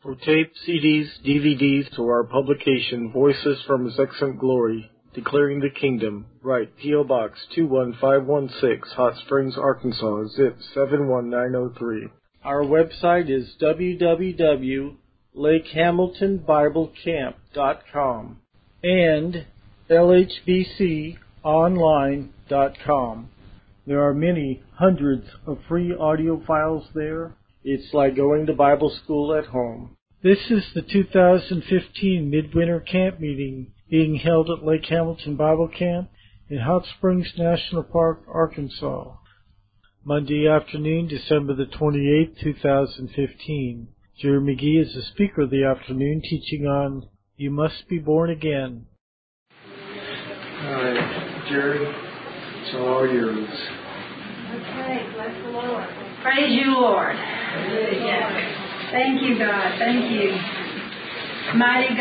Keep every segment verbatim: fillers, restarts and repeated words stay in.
For tape, C Ds, D V Ds, or our publication, Voices from His Excellent Glory, Declaring the Kingdom, write P O. Box two one five one six, Hot Springs, Arkansas, zip seven one nine zero three. Our website is w w w dot lake hamilton bible camp dot com and l h b c online dot com. There are many hundreds of free audio files there. It's like going to Bible school at home. This is the two thousand fifteen Midwinter Camp Meeting being held at Lake Hamilton Bible Camp in Hot Springs National Park, Arkansas. Monday afternoon, December the twenty-eighth, two thousand fifteen. Jerry McGee is the speaker of the afternoon, teaching on You Must Be Born Again. All right, Jerry, it's all yours. Okay, bless the Lord. Praise you, Lord. Thank you, God. Thank you. Mighty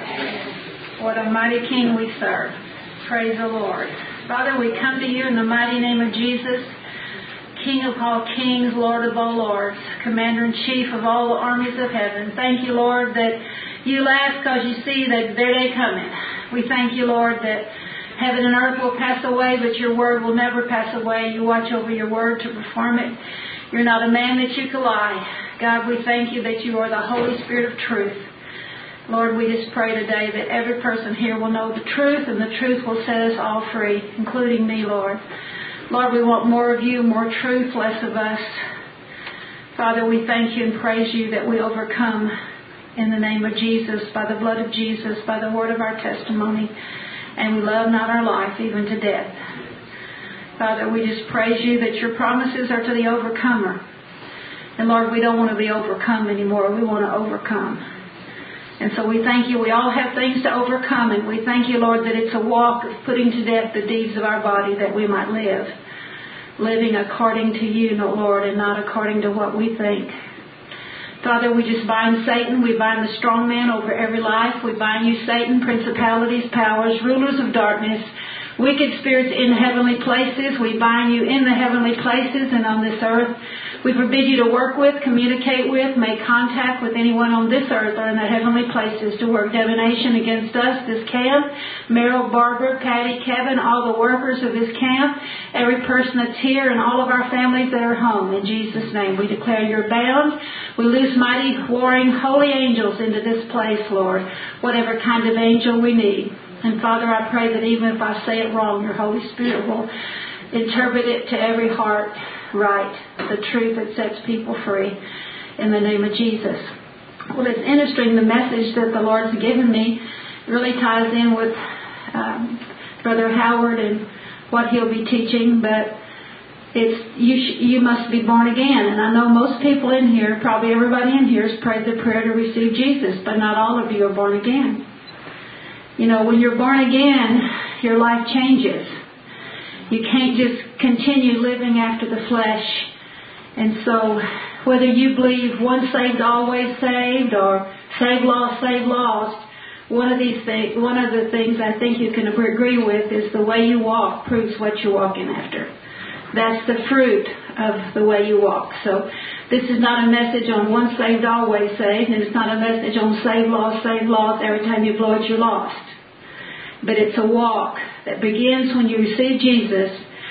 God. What a mighty King we serve. Praise the Lord. Father, we come to you in the mighty name of Jesus, King of all kings, Lord of all lords, Commander-in-Chief of all the armies of heaven. Thank you, Lord, that you laugh because you see that their day coming. We thank you, Lord, that heaven and earth will pass away, but your word will never pass away. You watch over your word to perform it. You're not a man that you can lie. God, we thank you that you are the Holy Spirit of truth. Lord, we just pray today that every person here will know the truth, and the truth will set us all free, including me, Lord. Lord, we want more of you, more truth, less of us. Father, we thank you and praise you that we overcome in the name of Jesus, by the blood of Jesus, by the word of our testimony, and we love not our life even to death. Father, we just praise you that your promises are to the overcomer. And Lord, we don't want to be overcome anymore. We want to overcome. And so we thank you. We all have things to overcome. And we thank you, Lord, that it's a walk of putting to death the deeds of our body that we might live. Living according to you, no Lord, and not according to what we think. Father, we just bind Satan. We bind the strong man over every life. We bind you, Satan, principalities, powers, rulers of darkness, wicked spirits in heavenly places. We bind you in the heavenly places and on this earth. We forbid you to work with, communicate with, make contact with anyone on this earth or in the heavenly places to work divination against us, this camp, Merrill, Barbara, Patty, Kevin, all the workers of this camp, every person that's here, and all of our families that are home. In Jesus' name, we declare you're bound. We loose mighty, warring, holy angels into this place, Lord, whatever kind of angel we need. And Father, I pray that even if I say it wrong, your Holy Spirit will interpret it to every heart right, the truth that sets people free in the name of Jesus. Well, it's interesting, the message that the Lord's given me really ties in with um, Brother Howard and what he'll be teaching, but it's you, sh- you must be born again. And I know most people in here, probably everybody in here, has prayed the prayer to receive Jesus, but not all of you are born again. You know, when you're born again, your life changes. You can't just continue living after the flesh. And so, whether you believe once saved, always saved, or saved, lost, saved, lost, one of these things, one of the things I think you can agree with is the way you walk proves what you're walking after. That's the fruit of the way you walk. So, this is not a message on once saved, always saved, and it's not a message on saved, lost, saved, lost. Every time you blow it, you're lost. But it's a walk that begins when you receive Jesus.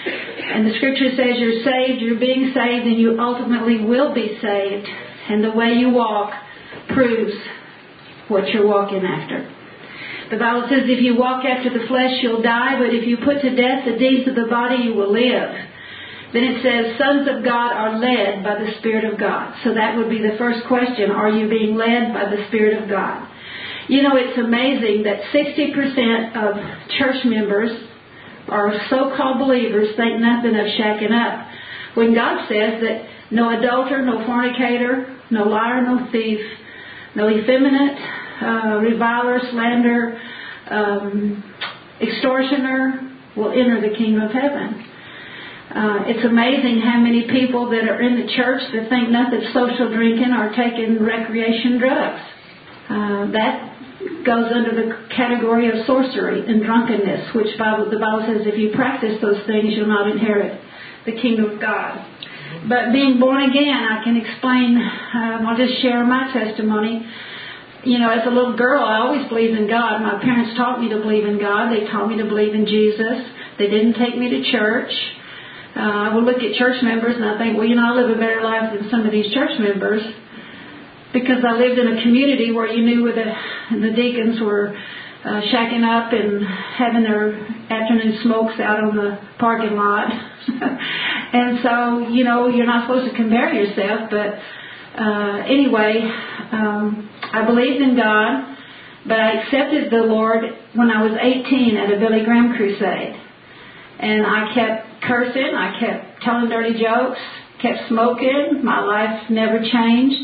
And the scripture says you're saved, you're being saved, and you ultimately will be saved. And the way you walk proves what you're walking after. The Bible says if you walk after the flesh, you'll die. But if you put to death the deeds of the body, you will live. Then it says sons of God are led by the Spirit of God. So that would be the first question. Are you being led by the Spirit of God? You know, it's amazing that sixty percent of church members or so-called believers think nothing of shacking up. When God says that no adulterer, no fornicator, no liar, no thief, no effeminate, uh, reviler, slander, um, extortioner will enter the kingdom of heaven. Uh, it's amazing how many people that are in the church that think nothing of social drinking are taking recreation drugs. Uh, that goes under the category of sorcery and drunkenness, which Bible, the Bible says if you practice those things, you'll not inherit the kingdom of God. But being born again, I can explain, um, I'll just share my testimony. You know, as a little girl, I always believed in God. My parents taught me to believe in God. They taught me to believe in Jesus. They didn't take me to church. Uh, I would look at church members and I think, well, you know, I live a better life than some of these church members, because I lived in a community where you knew where the, the deacons were uh, shacking up and having their afternoon smokes out on the parking lot. And so, you know, you're not supposed to compare yourself. But uh, anyway, um, I believed in God, but I accepted the Lord when I was eighteen at a Billy Graham crusade. And I kept cursing, I kept telling dirty jokes, kept smoking. My life never changed.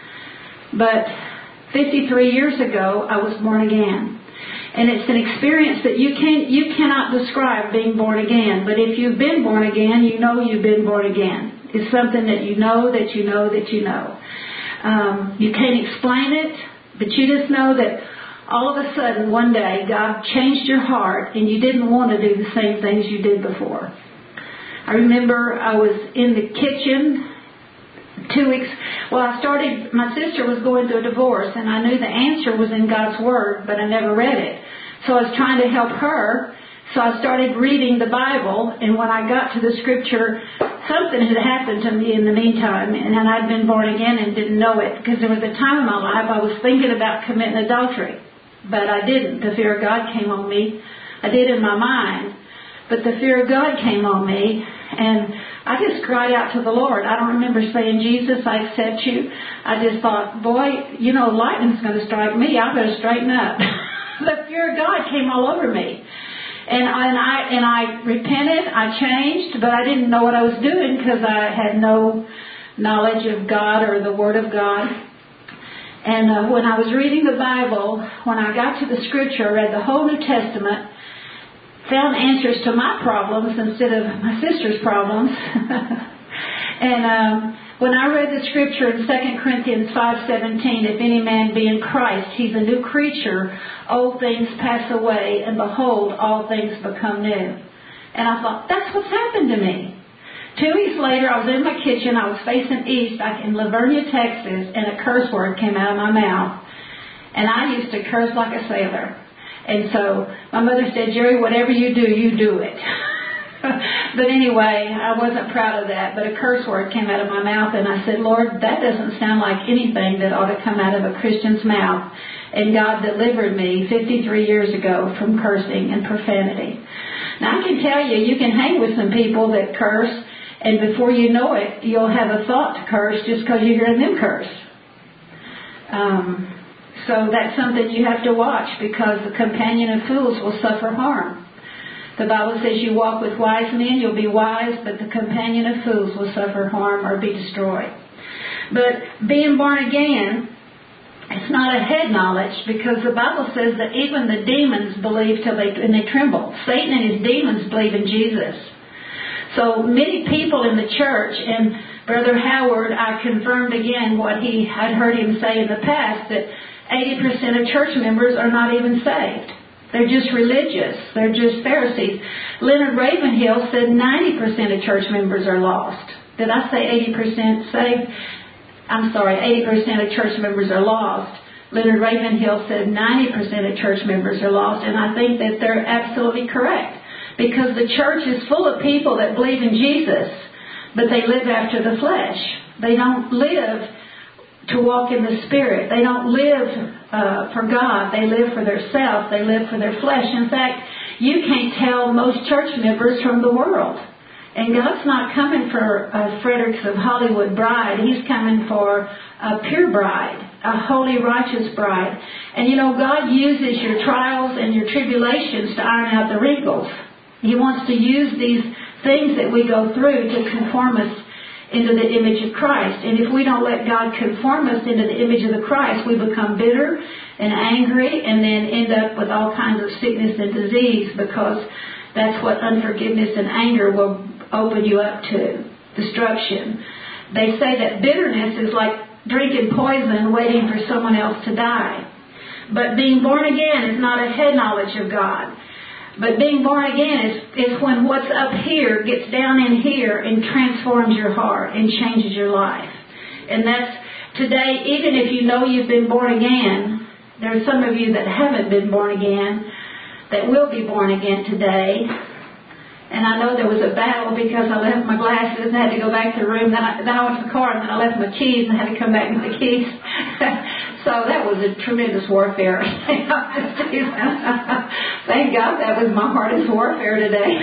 But fifty-three years ago, I was born again. And it's an experience that you can't, you cannot describe being born again. But if you've been born again, you know you've been born again. It's something that you know, that you know, that you know. Um, you can't explain it, but you just know that all of a sudden, one day, God changed your heart and you didn't want to do the same things you did before. I remember I was in the kitchen two weeks, well, I started, my sister was going through a divorce, and I knew the answer was in God's Word, but I never read it. So I was trying to help her, so I started reading the Bible, and when I got to the scripture, something had happened to me in the meantime, and I'd been born again and didn't know it, because there was a time in my life I was thinking about committing adultery, but I didn't. The fear of God came on me. I did in my mind, but the fear of God came on me, and I just cried out to the Lord. I don't remember saying, Jesus, I accept you. I just thought, boy, you know, lightning's going to strike me. I better straighten up. The fear of God came all over me. And I, and I and I repented, I changed, but I didn't know what I was doing because I had no knowledge of God or the Word of God. And uh, when I was reading the Bible, when I got to the scripture, I read the whole New Testament, found answers to my problems instead of my sister's problems. And um, when I read the scripture in Second Corinthians five seventeen, if any man be in Christ, he's a new creature. Old things pass away, and behold, all things become new. And I thought, that's what's happened to me. Two weeks later, I was in my kitchen. I was facing east in Lavernia, Texas, and a curse word came out of my mouth. And I used to curse like a sailor. And so my mother said, Jerry, whatever you do, you do it. But anyway, I wasn't proud of that. But a curse word came out of my mouth, and I said, Lord, that doesn't sound like anything that ought to come out of a Christian's mouth. And God delivered me fifty-three years ago from cursing and profanity. Now, I can tell you, you can hang with some people that curse, and before you know it, you'll have a thought to curse just because you're hearing them curse. Um... So that's something you have to watch, because the companion of fools will suffer harm. The Bible says you walk with wise men, you'll be wise, but the companion of fools will suffer harm or be destroyed. But being born again, it's not a head knowledge, because the Bible says that even the demons believe till they, and they tremble. Satan and his demons believe in Jesus. So many people in the church, and Brother Howard, I confirmed again what he had heard him say in the past, that eighty percent of church members are not even saved. They're just religious. They're just Pharisees. Leonard Ravenhill said ninety percent of church members are lost. Did I say eighty percent saved? I'm sorry, eighty percent of church members are lost. Leonard Ravenhill said ninety percent of church members are lost, and I think that they're absolutely correct. Because the church is full of people that believe in Jesus, but they live after the flesh. They don't live to walk in the Spirit. They don't live uh, for God. They live for themselves. They live for their flesh. In fact, you can't tell most church members from the world. And God's not coming for a Fredericks of Hollywood bride. He's coming for a pure bride, a holy, righteous bride. And you know, God uses your trials and your tribulations to iron out the wrinkles. He wants to use these things that we go through to conform us into the image of Christ. And if we don't let God conform us into the image of the Christ, we become bitter and angry, and then end up with all kinds of sickness and disease, because that's what unforgiveness and anger will open you up to. Destruction. They say that bitterness is like drinking poison waiting for someone else to die. But being born again is not a head knowledge of God. But being born again is, is when what's up here gets down in here and transforms your heart and changes your life. And that's today, even if you know you've been born again, there are some of you that haven't been born again that will be born again today. And I know there was a battle because I left my glasses and had to go back to the room. Then I, then I went to the car and then I left my keys and had to come back with the keys. So that was a tremendous warfare. Thank God that was my hardest warfare today.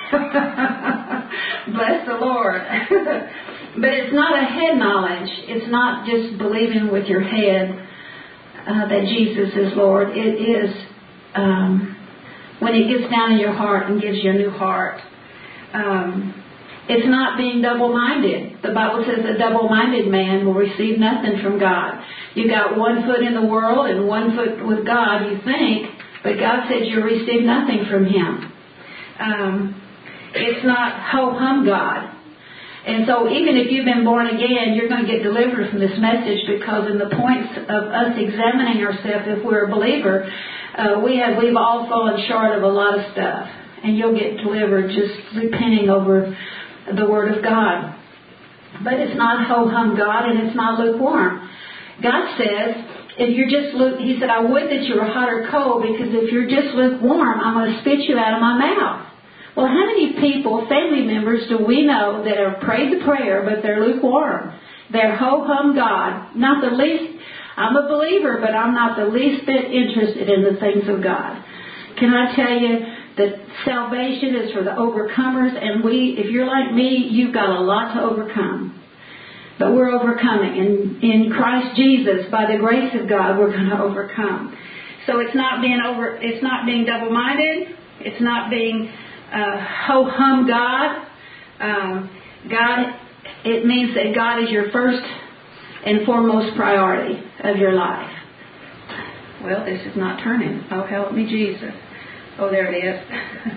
Bless the Lord. But it's not a head knowledge. It's not just believing with your head uh, that Jesus is Lord. It is um, when it gets down in your heart and gives you a new heart. Um, it's not being double-minded. The Bible says a double-minded man will receive nothing from God. You got one foot in the world and one foot with God, you think, but God said you'll receive nothing from Him. Um, it's not ho-hum God. And so even if you've been born again, you're going to get delivered from this message, because in the points of us examining ourselves, if we're a believer, uh, we have, we've all fallen short of a lot of stuff. And you'll get delivered just repenting over the Word of God. But it's not ho-hum God, and it's not lukewarm. God says, if you're just, He said, I would that you were hot or cold, because if you're just lukewarm, I'm going to spit you out of my mouth. Well, how many people, family members, do we know that have prayed the prayer, but they're lukewarm? They're ho-hum God. Not the least, I'm a believer, but I'm not the least bit interested in the things of God. Can I tell you that salvation is for the overcomers, and we, if you're like me, you've got a lot to overcome. But we're overcoming. And in Christ Jesus, by the grace of God, we're going to overcome. So it's not being over, it's not being double-minded. It's not being Uh, ho-hum God. Um, God, it means that God is your first and foremost priority of your life. Well, this is not turning. Oh, help me, Jesus. Oh, there it is.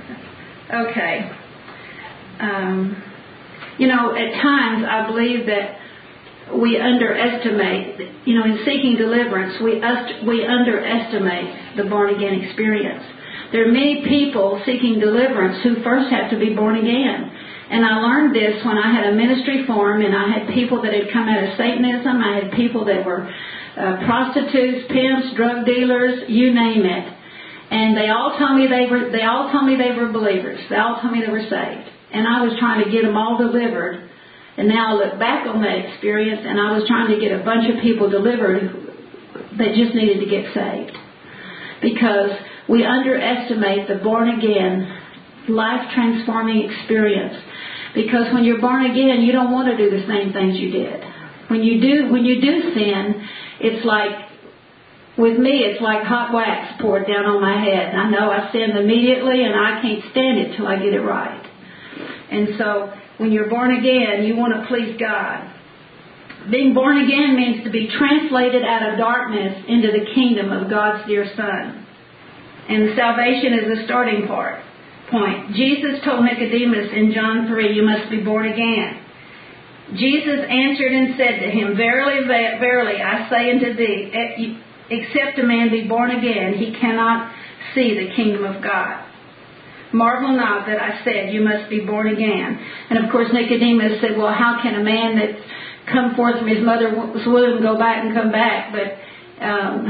Okay. Um, you know, at times I believe that we underestimate, you know, in seeking deliverance, we, ust- we underestimate the born-again experience. There are many people seeking deliverance who first have to be born again. And I learned this when I had a ministry forum, and I had people that had come out of Satanism. I had people that were uh, prostitutes, pimps, drug dealers, you name it. And they all told me they were they all told me they were believers. They all told me they were saved. And I was trying to get them all delivered. And now I look back on that experience, and I was trying to get a bunch of people delivered that just needed to get saved. Because we underestimate the born-again, life-transforming experience. Because when you're born again, you don't want to do the same things you did. When you do, when you do sin, it's like, with me, it's like hot wax poured down on my head. I know I sin immediately, and I can't stand it till I get it right. And so, when you're born again, you want to please God. Being born again means to be translated out of darkness into the kingdom of God's dear Son. And salvation is the starting part, point. Jesus told Nicodemus in John three, you must be born again. Jesus answered and said to him, Verily, verily, I say unto thee, except a man be born again, he cannot see the kingdom of God. Marvel not that I said, you must be born again. And of course Nicodemus said, well, how can a man that's come forth from his mother's womb go back and come back? But um,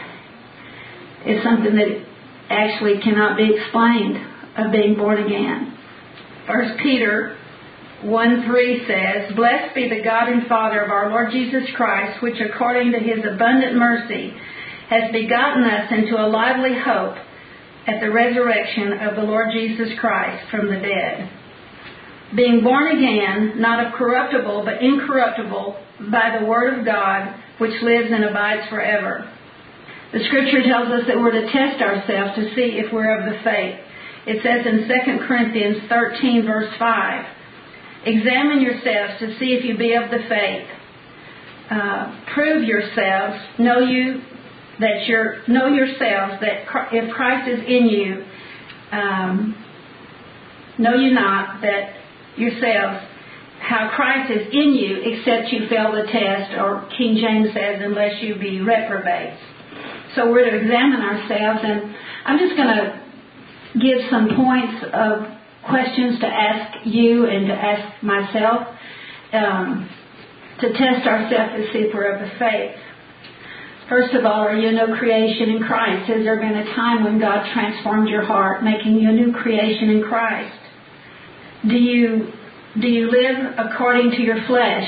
it's something that actually cannot be explained of being born again. First Peter one three says, Blessed be the God and Father of our Lord Jesus Christ, which according to His abundant mercy has begotten us into a lively hope at the resurrection of the Lord Jesus Christ from the dead. Being born again, not of corruptible, but incorruptible, by the Word of God, which lives and abides forever. The Scripture tells us that we're to test ourselves to see if we're of the faith. It says in Second Corinthians thirteen, verse five, Examine yourselves to see if you be of the faith. Uh, prove yourselves, know you that you're, know yourselves that if Christ is in you, um, know you not that yourselves how Christ is in you, except you fail the test, or King James says, unless you be reprobates. So we're to examine ourselves, and I'm just going to give some points of questions to ask you and to ask myself um, to test ourselves to see if we're of the faith. First of all, are you a new creation in Christ? Has there been a time when God transformed your heart, making you a new creation in Christ? Do you do you live according to your flesh?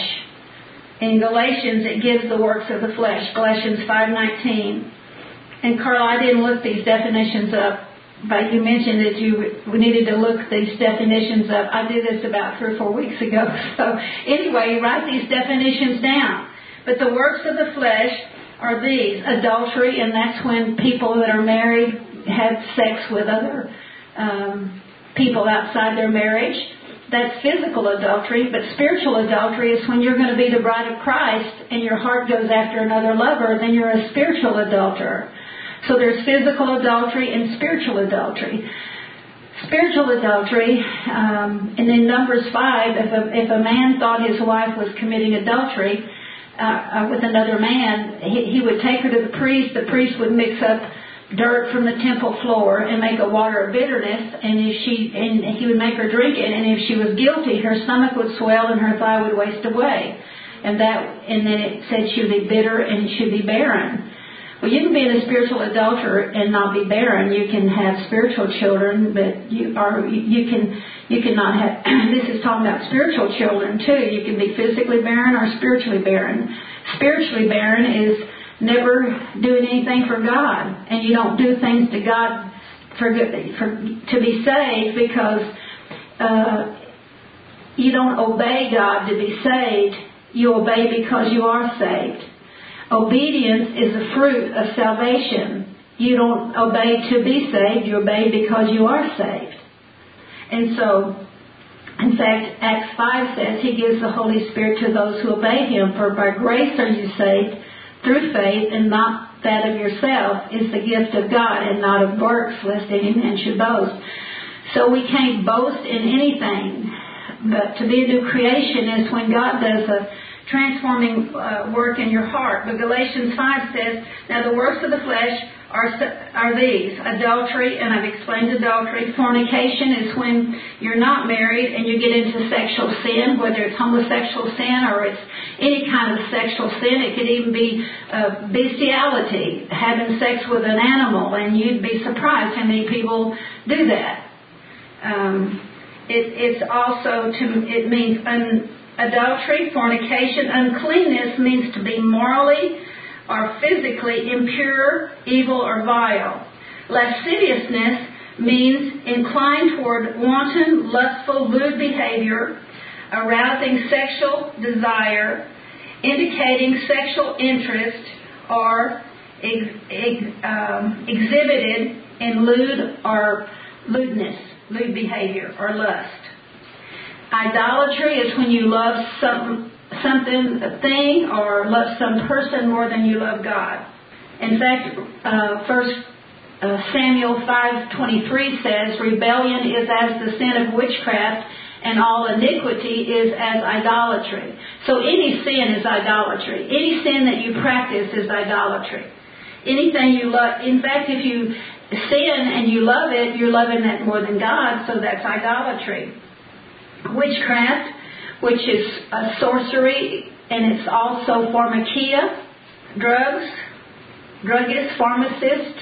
In Galatians, it gives the works of the flesh, Galatians five nineteen. And Carl, I didn't look these definitions up, but you mentioned that you we needed to look these definitions up. I did this about three or four weeks ago. So anyway, write these definitions down. But the works of the flesh are these: adultery, and that's when people that are married have sex with other um, people outside their marriage. That's physical adultery. But spiritual adultery is when you're going to be the bride of Christ and your heart goes after another lover, then you're a spiritual adulterer. So there's physical adultery and spiritual adultery. Spiritual adultery, um, and in Numbers five, if a, if a man thought his wife was committing adultery uh, uh, with another man, he, he would take her to the priest. The priest would mix up dirt from the temple floor and make a water of bitterness, and if she and he would make her drink it, and if she was guilty, her stomach would swell and her thigh would waste away, and that and then it said she would be bitter and she would be barren. Well, you can be a spiritual adulterer and not be barren. You can have spiritual children, but you are you can you cannot have. This is talking about spiritual children too. You can be physically barren or spiritually barren. Spiritually barren is never doing anything for God, and you don't do things to God for, for to be saved because uh, you don't obey God to be saved. You obey because you are saved. Obedience is a fruit of salvation. You don't obey to be saved. You obey because you are saved. And so, in fact, Acts five says He gives the Holy Spirit to those who obey Him. For by grace are you saved, through faith, and not that of yourself, is the gift of God, and not of works, lest any man should boast. So we can't boast in anything. But to be a new creation is when God does a transforming uh, work in your heart. But Galatians five says, now the works of the flesh are are these: adultery, and I've explained adultery. Fornication is when you're not married and you get into sexual sin, whether it's homosexual sin or it's any kind of sexual sin. It could even be uh, bestiality, having sex with an animal, and you'd be surprised how many people do that. Um, it, it's also, to, it means un, adultery, fornication. Uncleanness means to be morally or physically impure, evil, or vile. Lasciviousness means inclined toward wanton, lustful, lewd behavior, arousing sexual desire, indicating sexual interest, or ex, ex, um, exhibited in lewd or lewdness, lewd behavior, or lust. Idolatry is when you love some, something, a thing, or love some person more than you love God. In fact, uh, First uh, Samuel five twenty-three says, rebellion is as the sin of witchcraft, and all iniquity is as idolatry. So any sin is idolatry. Any sin that you practice is idolatry. Anything you love, in fact, if you sin and you love it, you're loving that more than God, so that's idolatry. Witchcraft, which is uh, sorcery, and it's also pharmakia, drugs, druggist, pharmacist.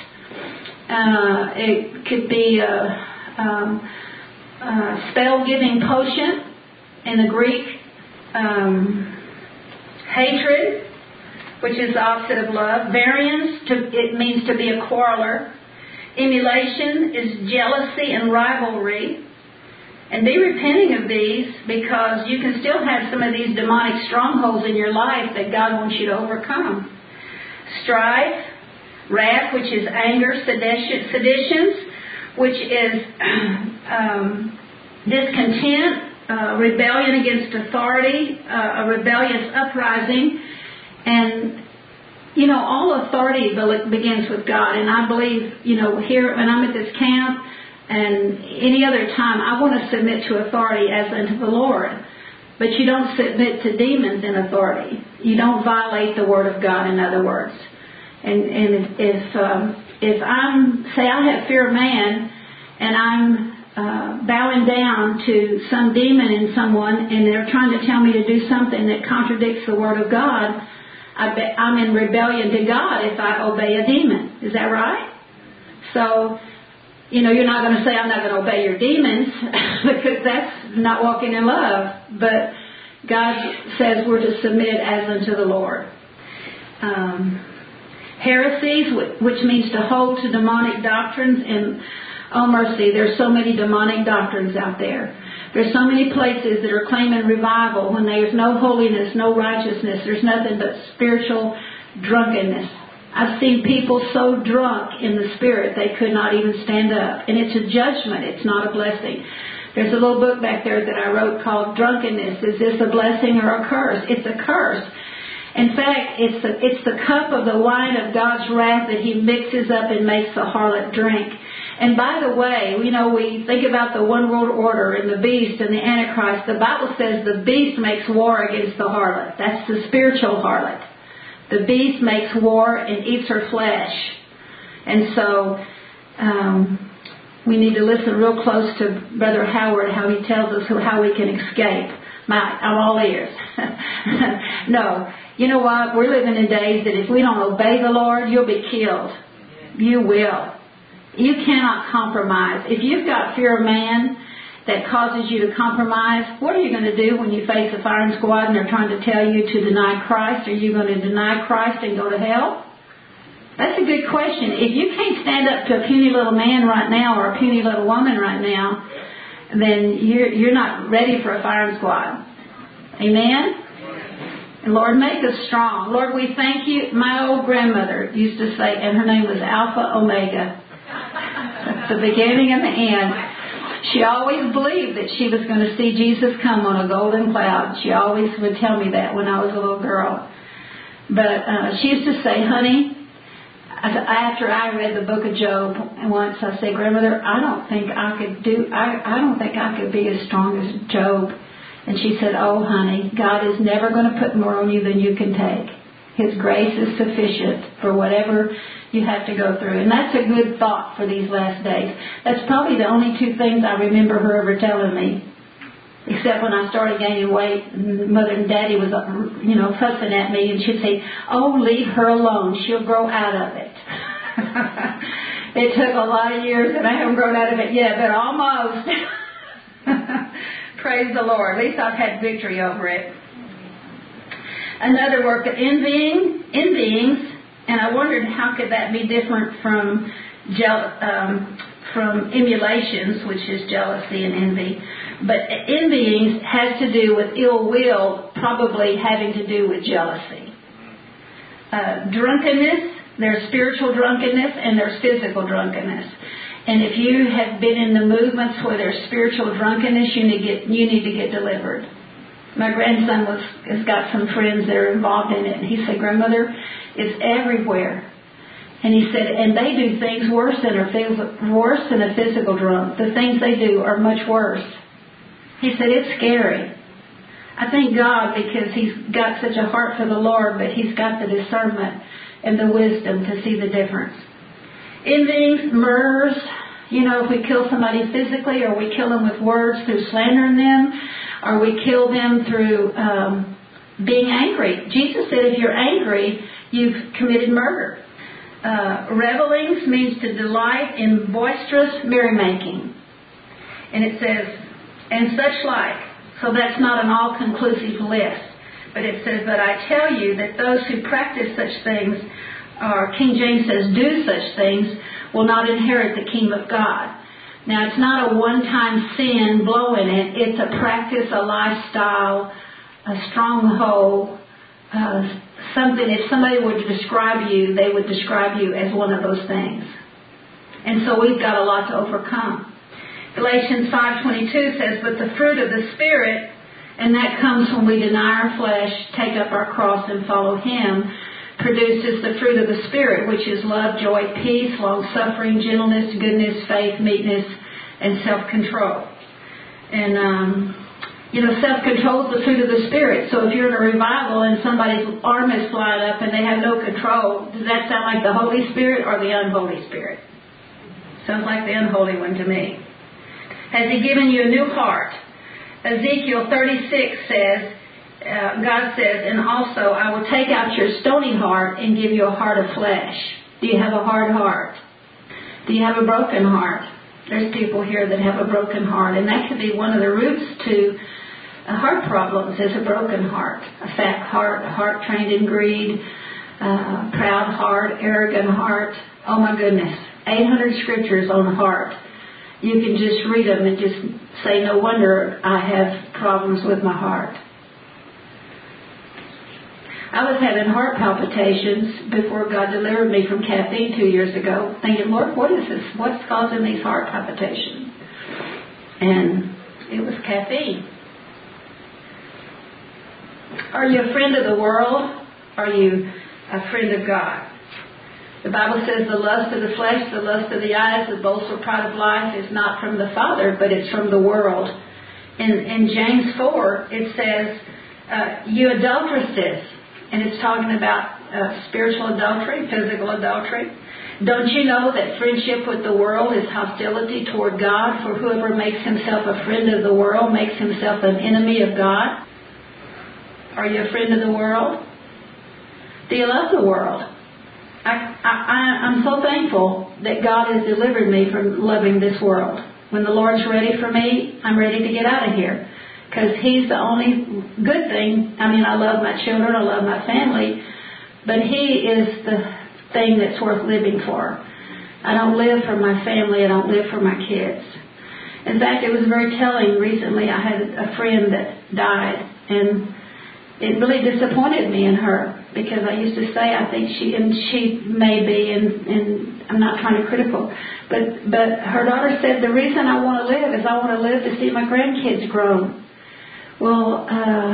Uh, it could be a, um, a spell-giving potion in the Greek. Um, hatred, which is the opposite of love. Variance, to, it means to be a quarreler. Emulation is jealousy and rivalry. And be repenting of these, because you can still have some of these demonic strongholds in your life that God wants you to overcome. Strife, wrath, which is anger, sedition, seditions, which is um, discontent, uh, rebellion against authority, uh, a rebellious uprising. And, you know, all authority begins with God. And I believe, you know, here when I'm at this camp, and any other time, I want to submit to authority as unto the Lord. But you don't submit to demons in authority. You don't violate the Word of God, in other words. And, and if um, if I'm, say I have fear of man, and I'm uh, bowing down to some demon in someone, and they're trying to tell me to do something that contradicts the Word of God, I be, I'm in rebellion to God if I obey a demon. Is that right? So, you know, you're not going to say I'm not going to obey your demons because that's not walking in love. But God says we're to submit as unto the Lord. Um, heresies, which means to hold to demonic doctrines, and oh mercy, there's so many demonic doctrines out there. There's so many places that are claiming revival when there's no holiness, no righteousness. There's nothing but spiritual drunkenness. I've seen people so drunk in the spirit they could not even stand up. And it's a judgment. It's not a blessing. There's a little book back there that I wrote called Drunkenness. Is this a blessing or a curse? It's a curse. In fact, it's the, it's the cup of the wine of God's wrath that He mixes up and makes the harlot drink. And by the way, you know, we think about the one world order and the beast and the Antichrist. The Bible says the beast makes war against the harlot. That's the spiritual harlot. The beast makes war and eats her flesh. And so um, we need to listen real close to Brother Howard, how he tells us how we can escape. My, I'm all ears. No, you know what? We're living in days that if we don't obey the Lord, you'll be killed. You will. You cannot compromise. If you've got fear of man that causes you to compromise, what are you going to do when you face a firing squad and they're trying to tell you to deny Christ? Are you going to deny Christ and go to hell? That's a good question. If you can't stand up to a puny little man right now or a puny little woman right now, then you're, you're not ready for a firing squad. Amen? And Lord, make us strong. Lord, we thank you. My old grandmother used to say, and her name was Alpha Omega, the beginning and the end. She always believed that she was going to see Jesus come on a golden cloud. She always would tell me that when I was a little girl. But uh, she used to say, honey, after I read the book of Job once, I said, Grandmother, I don't think I could do, I, I don't think I could be as strong as Job. And she said, oh, honey, God is never going to put more on you than you can take. His grace is sufficient for whatever you have to go through. And that's a good thought for these last days. That's probably the only two things I remember her ever telling me. Except when I started gaining weight, and Mother and Daddy was, you know, fussing at me, and she'd say, oh, leave her alone. She'll grow out of it. It took a lot of years, and I haven't grown out of it yet, but almost. Praise the Lord. At least I've had victory over it. Another work of envying, envyings, and I wondered how could that be different from gel, um, from emulations, which is jealousy and envy. But envyings has to do with ill will, probably having to do with jealousy. Uh, drunkenness, there's spiritual drunkenness and there's physical drunkenness. And if you have been in the movements where there's spiritual drunkenness, you need to get, you need to get delivered. My grandson was, has got some friends that are involved in it. And he said, Grandmother, it's everywhere. And he said, and they do things worse than a, worse than a physical drunk. The things they do are much worse. He said, it's scary. I thank God because he's got such a heart for the Lord, but he's got the discernment and the wisdom to see the difference. Envyings, murders, you know, if we kill somebody physically or we kill them with words through slandering them, or we kill them through um, being angry. Jesus said if you're angry, you've committed murder. Uh, revelings means to delight in boisterous merrymaking. And it says, and such like. So that's not an all-conclusive list. But it says, but I tell you that those who practice such things, or King James says do such things, will not inherit the kingdom of God. Now, it's not a one-time sin blowing it. It's a practice, a lifestyle, a stronghold, uh, something. If somebody were to describe you, they would describe you as one of those things. And so we've got a lot to overcome. Galatians five twenty-two says, but the fruit of the Spirit, and that comes when we deny our flesh, take up our cross and follow Him, produces the fruit of the Spirit, which is love, joy, peace, long-suffering, gentleness, goodness, faith, meekness, and self-control. And, um, you know, self-control is the fruit of the Spirit. So if you're in a revival and somebody's arm is flying up and they have no control, does that sound like the Holy Spirit or the unholy Spirit? Sounds like the unholy one to me. Has He given you a new heart? Ezekiel thirty-six says, uh, God says, and also I will take out your stony heart and give you a heart of flesh. Do you have a hard heart? Do you have a broken heart? There's people here that have a broken heart, and that could be one of the roots to uh, heart problems, is a broken heart, a fat heart, a heart trained in greed, uh, proud heart, arrogant heart. Oh my goodness, eight hundred scriptures on the heart. You can just read them and just say, no wonder I have problems with my heart. I was having heart palpitations before God delivered me from caffeine two years ago, thinking, Lord, what is this? What's causing these heart palpitations? And it was caffeine. Are you a friend of the world? Are you a friend of God? The Bible says the lust of the flesh, the lust of the eyes, the boastful pride of life is not from the Father, but it's from the world. In, in James four, it says, uh, you adulteresses, and it's talking about uh, spiritual adultery, physical adultery. Don't you know that friendship with the world is hostility toward God? For whoever makes himself a friend of the world makes himself an enemy of God. Are you a friend of the world? Do you love the world? I, I, I'm so thankful that God has delivered me from loving this world. When the Lord's ready for me, I'm ready to get out of here. Because He's the only good thing. I mean, I love my children, I love my family, but He is the thing that's worth living for. I don't live for my family, I don't live for my kids. In fact, it was very telling. Recently I had a friend that died, and it really disappointed me in her, because I used to say, I think she, and she may be, and, and I'm not trying to critical, but, but her daughter said, the reason I want to live is I want to live to see my grandkids grow. Well, uh,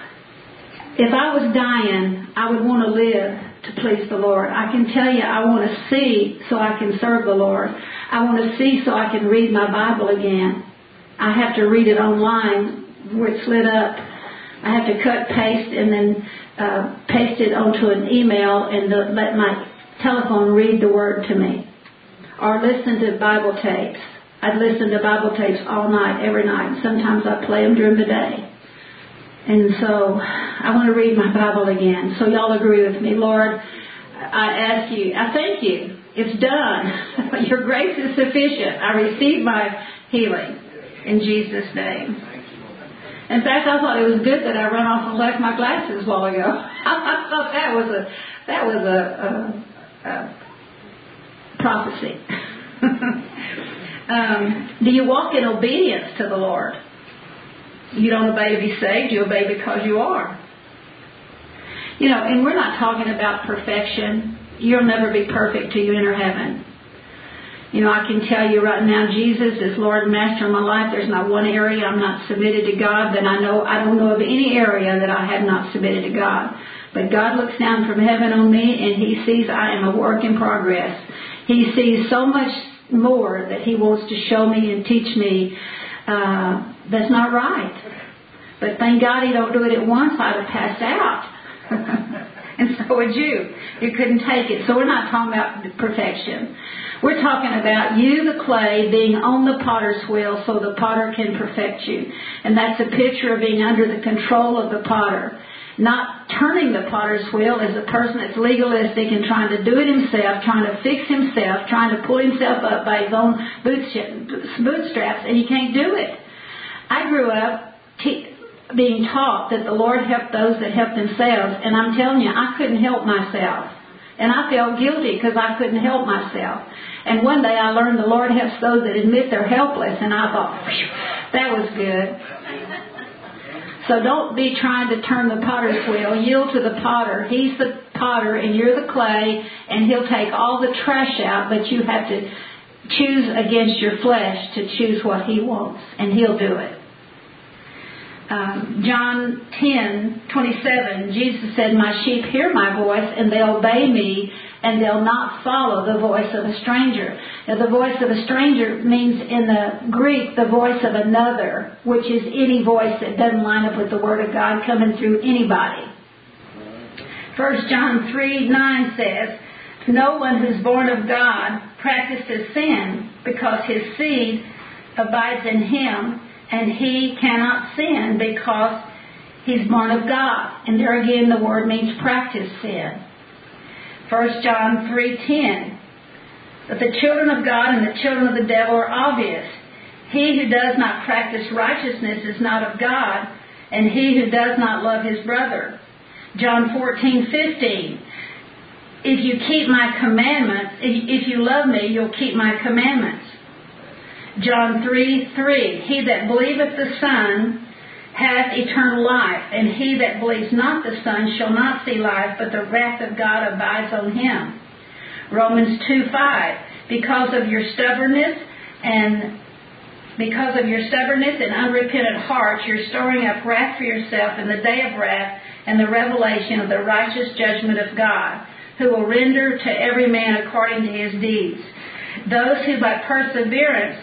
if I was dying, I would want to live to please the Lord. I can tell you, I want to see so I can serve the Lord. I want to see so I can read my Bible again. I have to read it online where it's lit up. I have to cut, paste, and then uh, paste it onto an email and uh, let my telephone read the Word to me. Or listen to Bible tapes. I'd listen to Bible tapes all night, every night. Sometimes I play them during the day. And so I want to read my Bible again. So y'all agree with me. Lord, I ask you, I thank you. It's done. Your grace is sufficient. I receive my healing in Jesus' name. In fact, I thought it was good that I ran off and left my glasses a while ago. I thought that was a that was a, a, a prophecy. um, do you walk in obedience to the Lord? You don't obey to be saved. You obey because you are. You know, and we're not talking about perfection. You'll never be perfect till you enter heaven. You know, I can tell you right now, Jesus is Lord and Master of my life. There's not one area I'm not submitted to God, but I know I don't know of any area that I have not submitted to God. But God looks down from heaven on me, and He sees I am a work in progress. He sees so much more that He wants to show me and teach me uh, that's not right. But thank God He don't do it at once. I'd have passed out. And so would you. You couldn't take it. So we're not talking about perfection. We're talking about you, the clay, being on the potter's wheel so the potter can perfect you. And that's a picture of being under the control of the potter. Not turning the potter's wheel as a person that's legalistic and trying to do it himself, trying to fix himself, trying to pull himself up by his own bootstraps, and he can't do it. I grew up t- being taught that the Lord helped those that help themselves, and I'm telling you, I couldn't help myself. And I felt guilty because I couldn't help myself. And one day I learned the Lord helps those that admit they're helpless, and I thought, that was good. So don't be trying to turn the potter's wheel. Yield to the potter. He's the potter and you're the clay, and He'll take all the trash out, but you have to choose against your flesh to choose what He wants, and He'll do it. Um, John ten twenty-seven, Jesus said, my sheep hear my voice, and they obey me, and they'll not follow the voice of a stranger. Now, the voice of a stranger means in the Greek the voice of another, which is any voice that doesn't line up with the Word of God coming through anybody. First John three nine says, No one who's born of God practices sin, because his seed abides in him, and he cannot sin because he's born of God. And there again, the word means practice sin. First John three ten. But the children of God and the children of the devil are obvious. He who does not practice righteousness is not of God, and he who does not love his brother. John fourteen fifteen. If you keep my commandments, if you love me, you'll keep my commandments. John three three. He that believeth the Son hath eternal life, and he that believes not the Son shall not see life, but the wrath of God abides on him. Romans two five. Because of your stubbornness and because of your stubbornness and unrepentant hearts, you're storing up wrath for yourself in the day of wrath and the revelation of the righteous judgment of God, who will render to every man according to his deeds. Those who by perseverance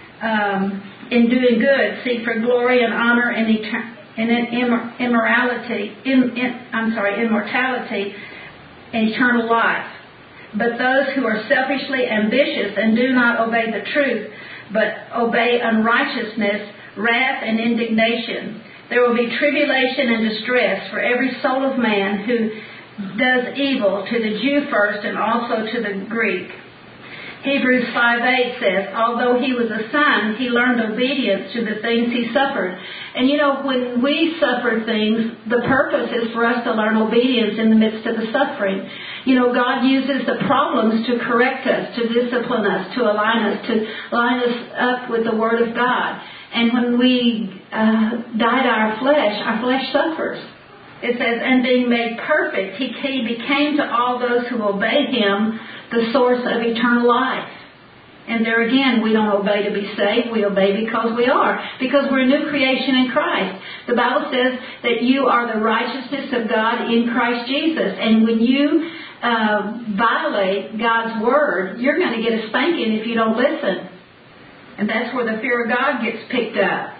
um, in doing good seek for glory and honor and, etern- and in immorality, in, in, I'm sorry, immortality and eternal life. But those who are selfishly ambitious and do not obey the truth, but obey unrighteousness, wrath, and indignation, there will be tribulation and distress for every soul of man who does evil, to the Jew first and also to the Greek. Hebrews five eight says, although he was a son, he learned obedience to the things he suffered. And you know, when we suffer things, the purpose is for us to learn obedience in the midst of the suffering. You know, God uses the problems to correct us, to discipline us, to align us, to line us up with the Word of God. And when we uh, die to our flesh, our flesh suffers. It says, and being made perfect, he, he became to all those who obey him the source of eternal life. And there again, we don't obey to be saved. We obey because we are. Because we're a new creation in Christ. The Bible says that you are the righteousness of God in Christ Jesus. And when you uh, violate God's word, you're going to get a spanking if you don't listen. And that's where the fear of God gets picked up.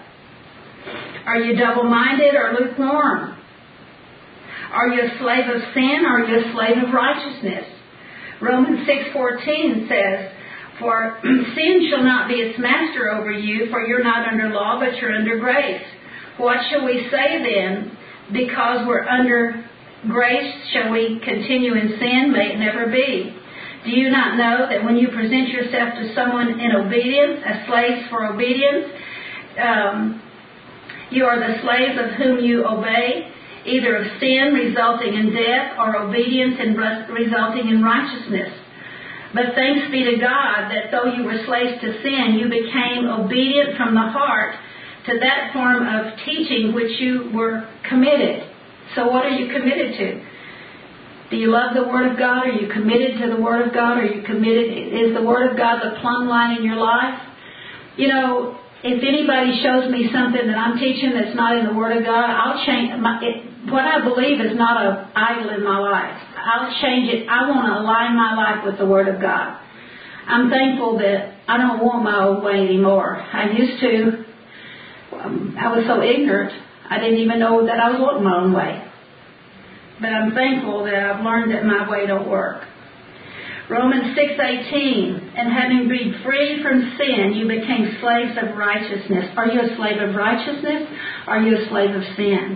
Are you double-minded or lukewarm? Are you a slave of sin or are you a slave of righteousness? Romans six fourteen says, for sin shall not be its master over you, for you're not under law, but you're under grace. What shall we say then? Because we're under grace, shall we continue in sin? May it never be. Do you not know that when you present yourself to someone in obedience, as slaves for obedience, um, you are the slaves of whom you obey, either of sin resulting in death or obedience and resulting in righteousness. But thanks be to God that though you were slaves to sin, you became obedient from the heart to that form of teaching which you were committed. So what are you committed to? Do you love the Word of God? Are you committed to the Word of God? Are you committed? Is the Word of God the plumb line in your life? You know, if anybody shows me something that I'm teaching that's not in the Word of God, I'll change my, it, what I believe is not an idol in my life. I'll change it. I want to align my life with the Word of God. I'm thankful that I don't want my old way anymore. I used to. Um, I was so ignorant, I didn't even know that I was wanting my own way. But I'm thankful that I've learned that my way don't work. Romans six eighteen, and having been free from sin, you became slaves of righteousness. Are you a slave of righteousness? Are you a slave of sin?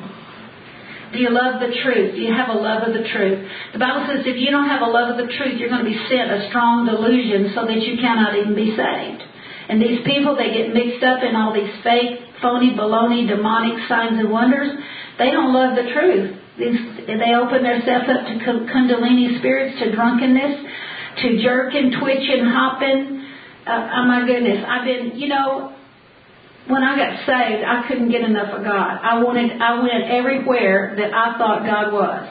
Do you love the truth? Do you have a love of the truth? The Bible says if you don't have a love of the truth, you're going to be sent a strong delusion so that you cannot even be saved. And these people, they get mixed up in all these fake, phony, baloney, demonic signs and wonders. They don't love the truth. These, they open themselves up to kundalini spirits, to drunkenness, to jerking, twitching, hopping. Uh, oh my goodness. I've been, you know, when I got saved, I couldn't get enough of God. I wanted, I went everywhere that I thought God was.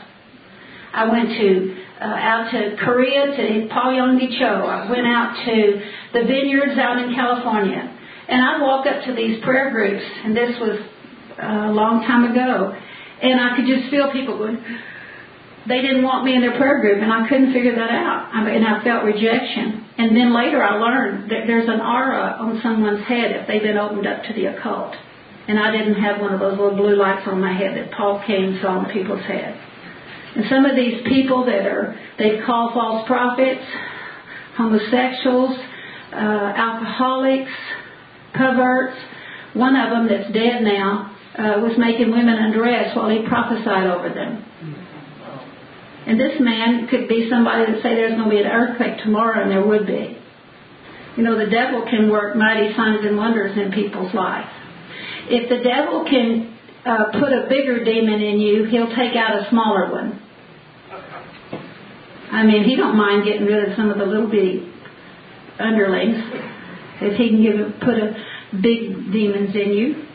I went to, uh, out to Korea, to Palyonggi Cho. I went out to the vineyards out in California. And I'd walk up to these prayer groups, and this was uh, a long time ago. And I could just feel people going, they didn't want me in their prayer group, and I couldn't figure that out. I mean, and I felt rejection. And then later I learned that there's an aura on someone's head if they've been opened up to the occult. And I didn't have one of those little blue lights on my head that Paul Cain saw on people's head. And some of these people that are, they call false prophets, homosexuals, uh, alcoholics, perverts. One of them that's dead now uh, was making women undress while he prophesied over them. And this man could be somebody that say there's going to be an earthquake tomorrow, and there would be. You know, the devil can work mighty signs and wonders in people's life. If the devil can uh, put a bigger demon in you, he'll take out a smaller one. I mean, he don't mind getting rid of some of the little bitty underlings if he can give put a big demons in you.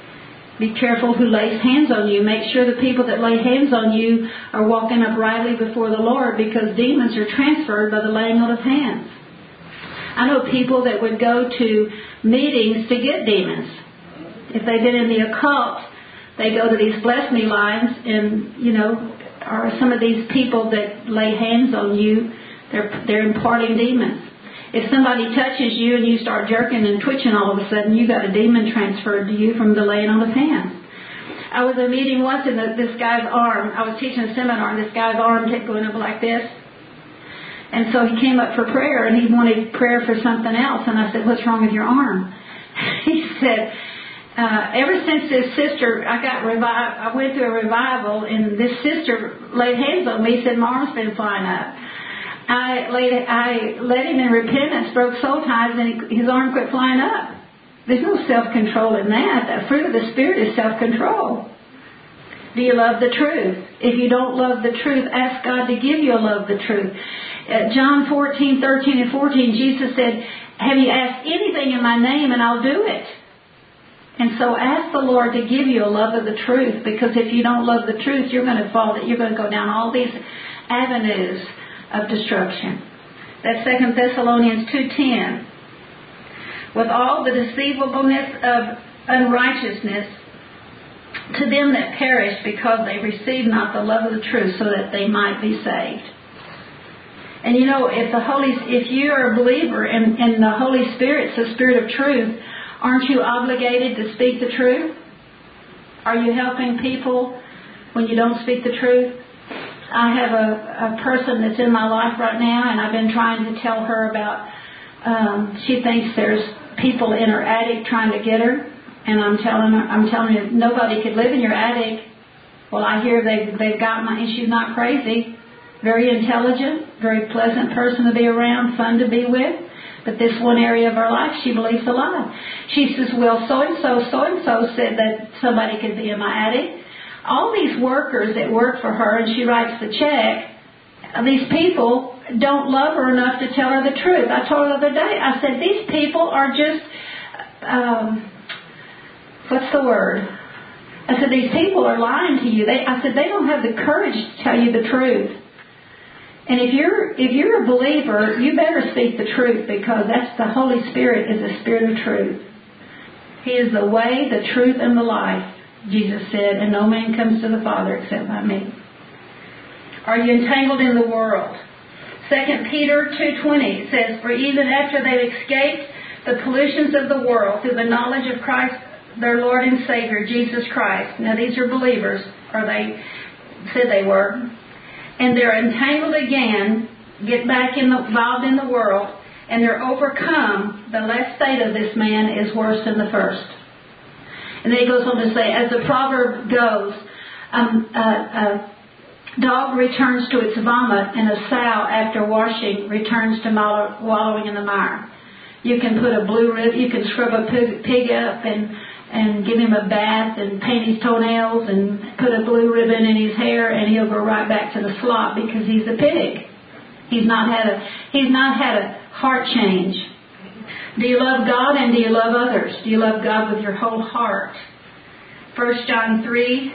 Be careful who lays hands on you. Make sure the people that lay hands on you are walking uprightly before the Lord, because demons are transferred by the laying on of hands. I know people that would go to meetings to get demons. If they've been in the occult, they go to these bless me lines, and, you know, or some of these people that lay hands on you, they're, they're imparting demons. If somebody touches you and you start jerking and twitching all of a sudden, you got a demon transferred to you from the laying on of hands. I was at a meeting once, and the, this guy's arm, I was teaching a seminar, and this guy's arm kept going up like this. And so he came up for prayer, and he wanted prayer for something else. And I said, what's wrong with your arm? He said, uh, ever since this sister, I got revived, I went through a revival, and this sister laid hands on me, said, my arm's been flying up. I, laid, I led him in repentance, broke soul ties, and his arm quit flying up. There's no self-control in that. The fruit of the Spirit is self-control. Do you love the truth? If you don't love the truth, ask God to give you a love of the truth. Uh, John fourteen, thirteen, and fourteen, Jesus said, have you asked anything in my name, and I'll do it? And so ask the Lord to give you a love of the truth, because if you don't love the truth, you're going to fall, you're going to go down all these avenues of destruction. That's Second Thessalonians two ten. With all the deceivableness of unrighteousness to them that perish, because they receive not the love of the truth, so that they might be saved. And you know, if the Holy, if you are a believer and, and the Holy Spirit's the Spirit of truth, aren't you obligated to speak the truth? Are you helping people when you don't speak the truth? I have a, a person that's in my life right now, and I've been trying to tell her about, um, she thinks there's people in her attic trying to get her, and I'm telling her, I'm telling her, nobody could live in your attic. Well, I hear they, they've got my, and she's not crazy, very intelligent, very pleasant person to be around, fun to be with. But this one area of her life, she believes a lie. She says, well, so-and-so, so-and-so said that somebody could be in my attic. All these workers that work for her, and she writes the check, these people don't love her enough to tell her the truth. I told her the other day, I said, these people are just, um, what's the word? I said, these people are lying to you. They, I said, they don't have the courage to tell you the truth. And if you're if you're a believer, you better speak the truth, because that's the Holy Spirit is the Spirit of truth. He is the way, the truth, and the life, Jesus said, and no man comes to the Father except by me. Are you entangled in the world? Second Peter two twenty says, for even after they've escaped the pollutions of the world through the knowledge of Christ, their Lord and Savior, Jesus Christ. Now these are believers, or they said they were. And they're entangled again, get back in the, involved in the world, and they're overcome. The last state of this man is worse than the first. And then he goes on to say, as the proverb goes, um, a, a dog returns to its vomit, and a sow after washing returns to wallow, wallowing in the mire. You can put a blue rib, you can scrub a pig, pig up and and give him a bath and paint his toenails and put a blue ribbon in his hair, and he'll go right back to the slop, because he's a pig. He's not had a he's not had a heart change. Do you love God, and do you love others? Do you love God with your whole heart? First John three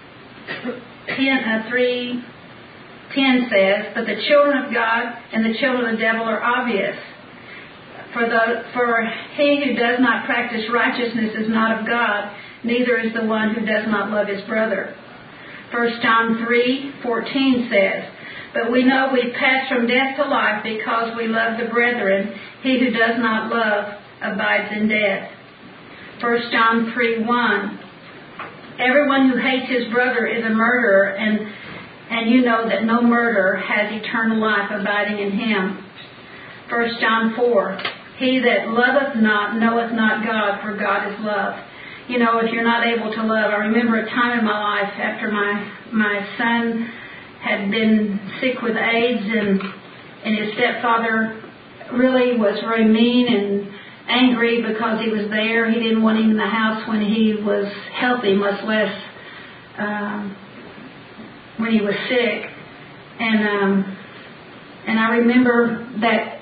ten uh, three ten says, but the children of God and the children of the devil are obvious. For, the, for he who does not practice righteousness is not of God, neither is the one who does not love his brother. First John three fourteen says, but we know we pass from death to life because we love the brethren. He who does not love abides in death. First John three one, everyone who hates his brother is a murderer, and and you know that no murderer has eternal life abiding in him. First John four, he that loveth not knoweth not God, for God is love. You know, if you're not able to love, I remember a time in my life after my my son had been sick with AIDS, and and his stepfather really was very mean and angry because he was there. He didn't want him in the house when he was healthy, much less um, when he was sick. And um, and I remember that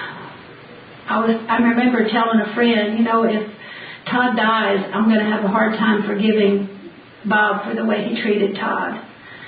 I was. I remember telling a friend, you know, if Todd dies, I'm going to have a hard time forgiving Bob for the way he treated Todd.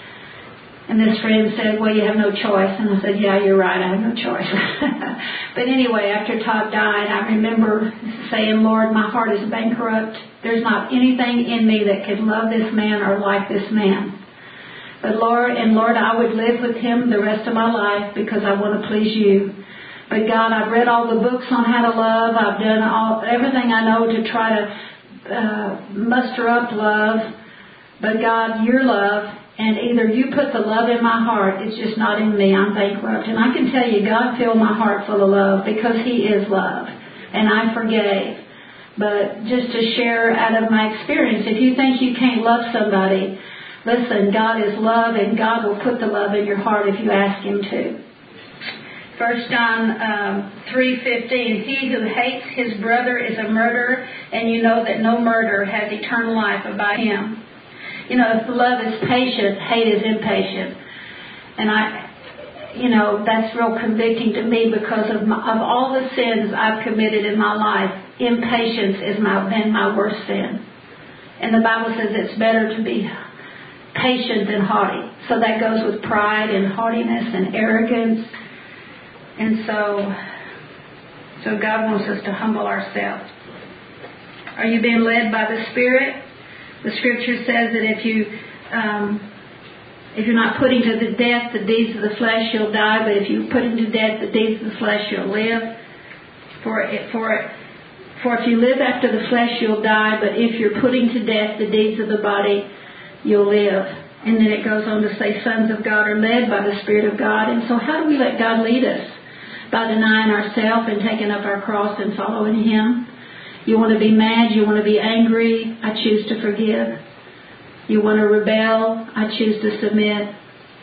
And this friend said, well, you have no choice. And I said, yeah, you're right, I have no choice. But anyway, after Todd died, I remember saying, Lord, my heart is bankrupt. There's not anything in me that could love this man or like this man. But Lord, and Lord, I would live with him the rest of my life because I want to please you. But God, I've read all the books on how to love. I've done all everything I know to try to uh, muster up love. But God, your love, and either you put the love in my heart, it's just not in me. I'm bankrupt. And I can tell you, God filled my heart full of love because he is love. And I forgave. But just to share out of my experience, if you think you can't love somebody, listen, God is love, and God will put the love in your heart if you ask him to. First John um, three fifteen, he who hates his brother is a murderer, and you know that no murderer has eternal life abiding in him. You know, if love is patient, hate is impatient. And I, you know, that's real convicting to me because of, my, of all the sins I've committed in my life, impatience is my, been my worst sin. And the Bible says it's better to be patient than haughty. So that goes with pride and haughtiness and arrogance. And so, so God wants us to humble ourselves. Are you being led by the Spirit? The Scripture says that if you, um, if you're not putting to the death the deeds of the flesh, you'll die. But if you put into death the deeds of the flesh, you'll live. For it, for it, for if you live after the flesh, you'll die. But if you're putting to death the deeds of the body, you'll live. And then it goes on to say, sons of God are led by the Spirit of God. And so, how do we let God lead us? By denying ourselves and taking up our cross and following him. You want to be mad, you want to be angry, I choose to forgive. You want to rebel, I choose to submit.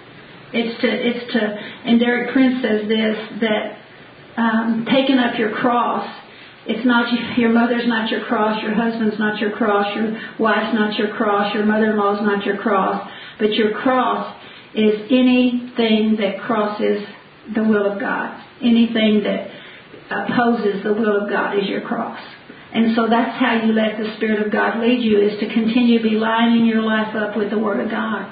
It's to, it's to, and Derek Prince says this, that um, taking up your cross, it's not, your mother's not your cross, your husband's not your cross, your wife's not your cross, your mother-in-law's not your cross, but your cross is anything that crosses the will of God. Anything that opposes the will of God is your cross. And so that's how you let the Spirit of God lead you, is to continue to be lining your life up with the Word of God.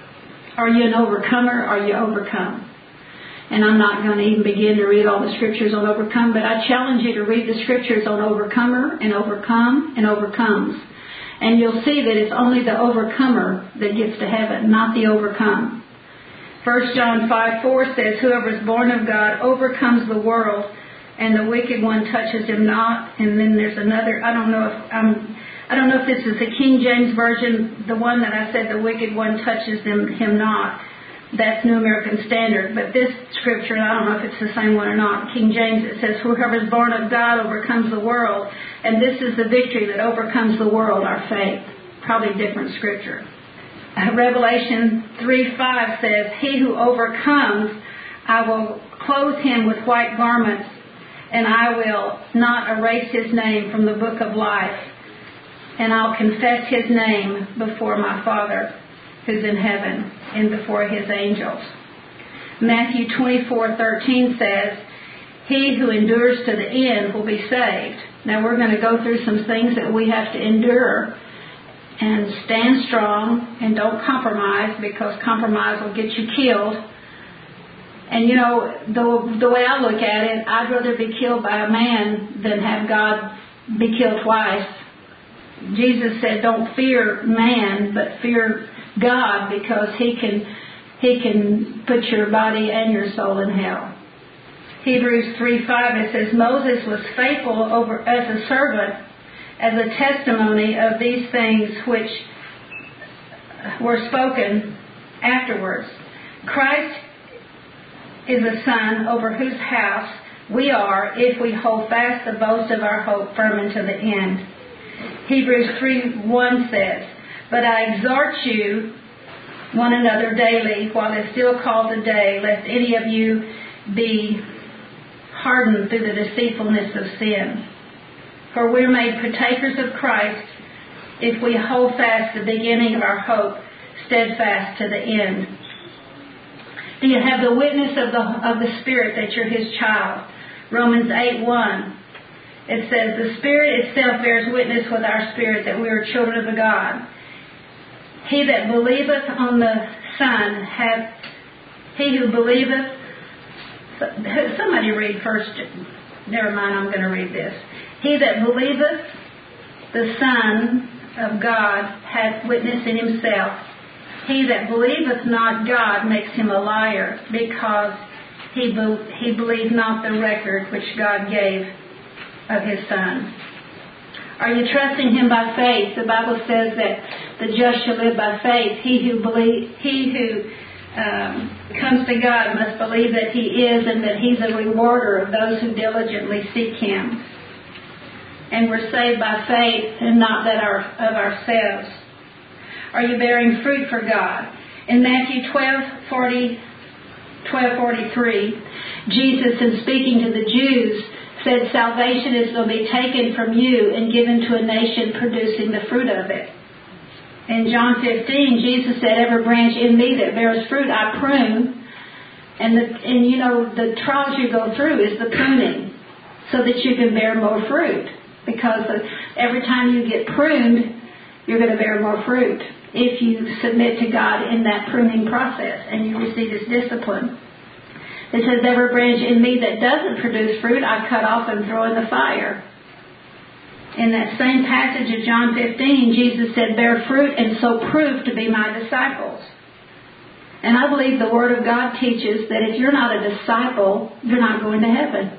Are you an overcomer? Are you overcome? And I'm not going to even begin to read all the Scriptures on overcome, but I challenge you to read the Scriptures on overcomer and overcome and overcomes. And you'll see that it's only the overcomer that gets to heaven, not the overcome. First John five four says, whoever is born of God overcomes the world, and the wicked one touches him not. And then there's another, I don't know if um, I don't know if this is the King James Version, the one that I said the wicked one touches them, him not. That's New American Standard. But this scripture, and I don't know if it's the same one or not, King James, it says, whoever is born of God overcomes the world. And this is the victory that overcomes the world, our faith. Probably different scripture. Revelation three five says, he who overcomes, I will clothe him with white garments, and I will not erase his name from the book of life. And I'll confess his name before my Father who's in heaven and before his angels. Matthew twenty-four thirteen says, he who endures to the end will be saved. Now we're going to go through some things that we have to endure. And stand strong and don't compromise, because compromise will get you killed. And you know, the, the way I look at it, I'd rather be killed by a man than have God be killed twice. Jesus said, don't fear man, but fear God, because he can, he can put your body and your soul in hell. Hebrews three five, it says, Moses was faithful over as a servant, as a testimony of these things which were spoken afterwards. Christ is a Son over whose house we are if we hold fast the boast of our hope firm unto the end. Hebrews three one says, But I exhort you one another daily while it is still called today, lest any of you be hardened through the deceitfulness of sin. For we are made partakers of Christ if we hold fast the beginning of our hope steadfast to the end. Do you have the witness of the of the Spirit that you're His child? Romans eight one. It says, The Spirit itself bears witness with our spirit that we are children of God. He that believeth on the Son hath, he who believeth, somebody read first, never mind, I'm going to read this. He that believeth the Son of God hath witness in himself. He that believeth not God makes him a liar, because he be, he believed not the record which God gave of His Son. Are you trusting Him by faith? The Bible says that the just shall live by faith. He who believe, he who um, comes to God must believe that He is, and that He's a rewarder of those who diligently seek Him. And we're saved by faith and not that our, of ourselves. Are you bearing fruit for God? In Matthew twelve forty, twelve forty-three, Jesus, in speaking to the Jews, said, Salvation is going to be taken from you and given to a nation producing the fruit of it. In John fifteen, Jesus said, Every branch in me that bears fruit I prune. And, the, and you know, the trials you go through is the pruning, so that you can bear more fruit. Because every time you get pruned, you're going to bear more fruit if you submit to God in that pruning process and you receive His discipline. It says, Every branch in me that doesn't produce fruit, I cut off and throw in the fire. In that same passage of John fifteen, Jesus said, Bear fruit and so prove to be my disciples. And I believe the Word of God teaches that if you're not a disciple, you're not going to heaven.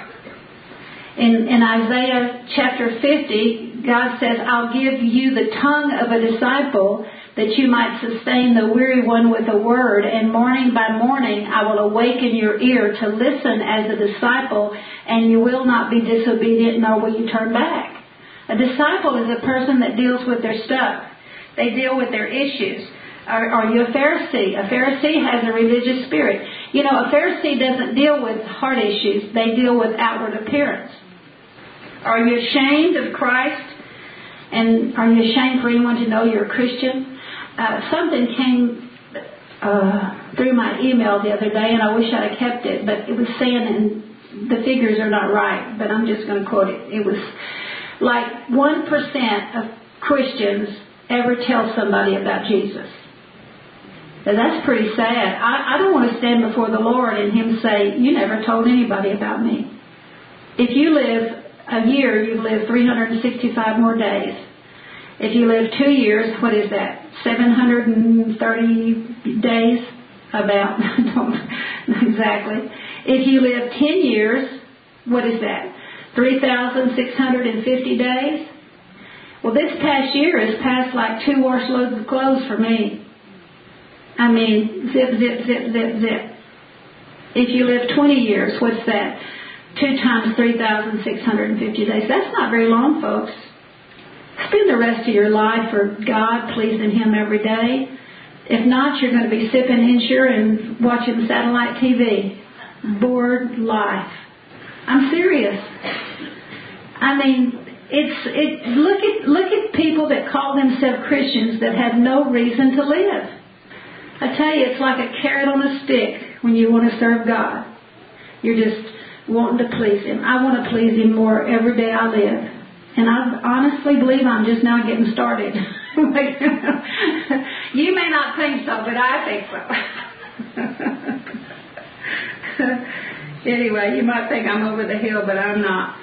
In, in Isaiah chapter fifty, God says, I'll give you the tongue of a disciple, that you might sustain the weary one with a word, and morning by morning I will awaken your ear to listen as a disciple, and you will not be disobedient, nor will you turn back. A disciple is a person that deals with their stuff. They deal with their issues. Are, are you a Pharisee? A Pharisee has a religious spirit. You know, a Pharisee doesn't deal with heart issues. They deal with outward appearance. Are you ashamed of Christ? And are you ashamed for anyone to know you're a Christian? Uh, something came uh, through my email the other day, and I wish I had kept it, but it was saying, and the figures are not right, but I'm just going to quote it. It was like one percent of Christians ever tell somebody about Jesus. Now, that's pretty sad. I, I don't want to stand before the Lord and Him say, you never told anybody about me. If you live a year, you've lived three hundred sixty-five more days. If you live two years, what is that? seven hundred thirty days? About. I don't know exactly. If you live ten years, what is that? three thousand six hundred fifty days? Well, this past year has passed like two wash loads of clothes for me. I mean, zip, zip, zip, zip, zip. If you live twenty years, what's that? Two times three thousand six hundred fifty days. That's not very long, folks. Spend the rest of your life for God, pleasing Him every day. If not, you're going to be sipping Ensure and watching satellite T V. Bored life. I'm serious. I mean, it's it. Look at look at people that call themselves Christians that have no reason to live. I tell you, it's like a carrot on a stick when you want to serve God. You're just wanting to please Him. I want to please Him more every day I live. And I honestly believe I'm just now getting started. You may not think so, but I think so. Anyway, you might think I'm over the hill, but I'm not.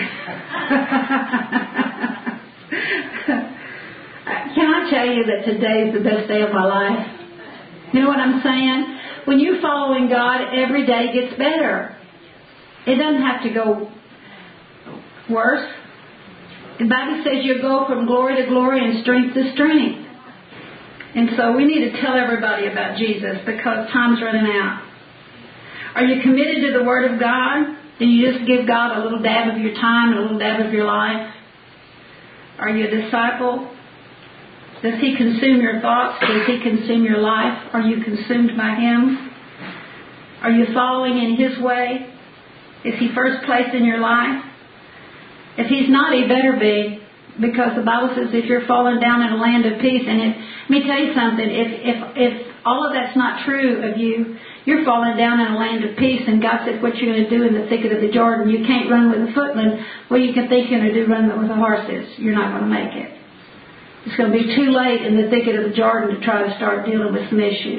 Can I tell you that today is the best day of my life? You know what I'm saying? When you're following God, every day gets better. It doesn't have to go worse. The Bible says you go from glory to glory and strength to strength. And so we need to tell everybody about Jesus because time's running out. Are you committed to the Word of God? Do you just give God a little dab of your time and a little dab of your life? Are you a disciple? Does He consume your thoughts? Does He consume your life? Are you consumed by Him? Are you following in His way? Is He first place in your life? If He's not, He better be. Because the Bible says if you're falling down in a land of peace, and if, let me tell you something, if, if, if all of that's not true of you, you're falling down in a land of peace, and God said, what you're going to do in the thicket of the Jordan, you can't run with a footman. What you can think you're going to do, run with the horses. You're not going to make it. It's going to be too late in the thicket of the Jordan to try to start dealing with some issues.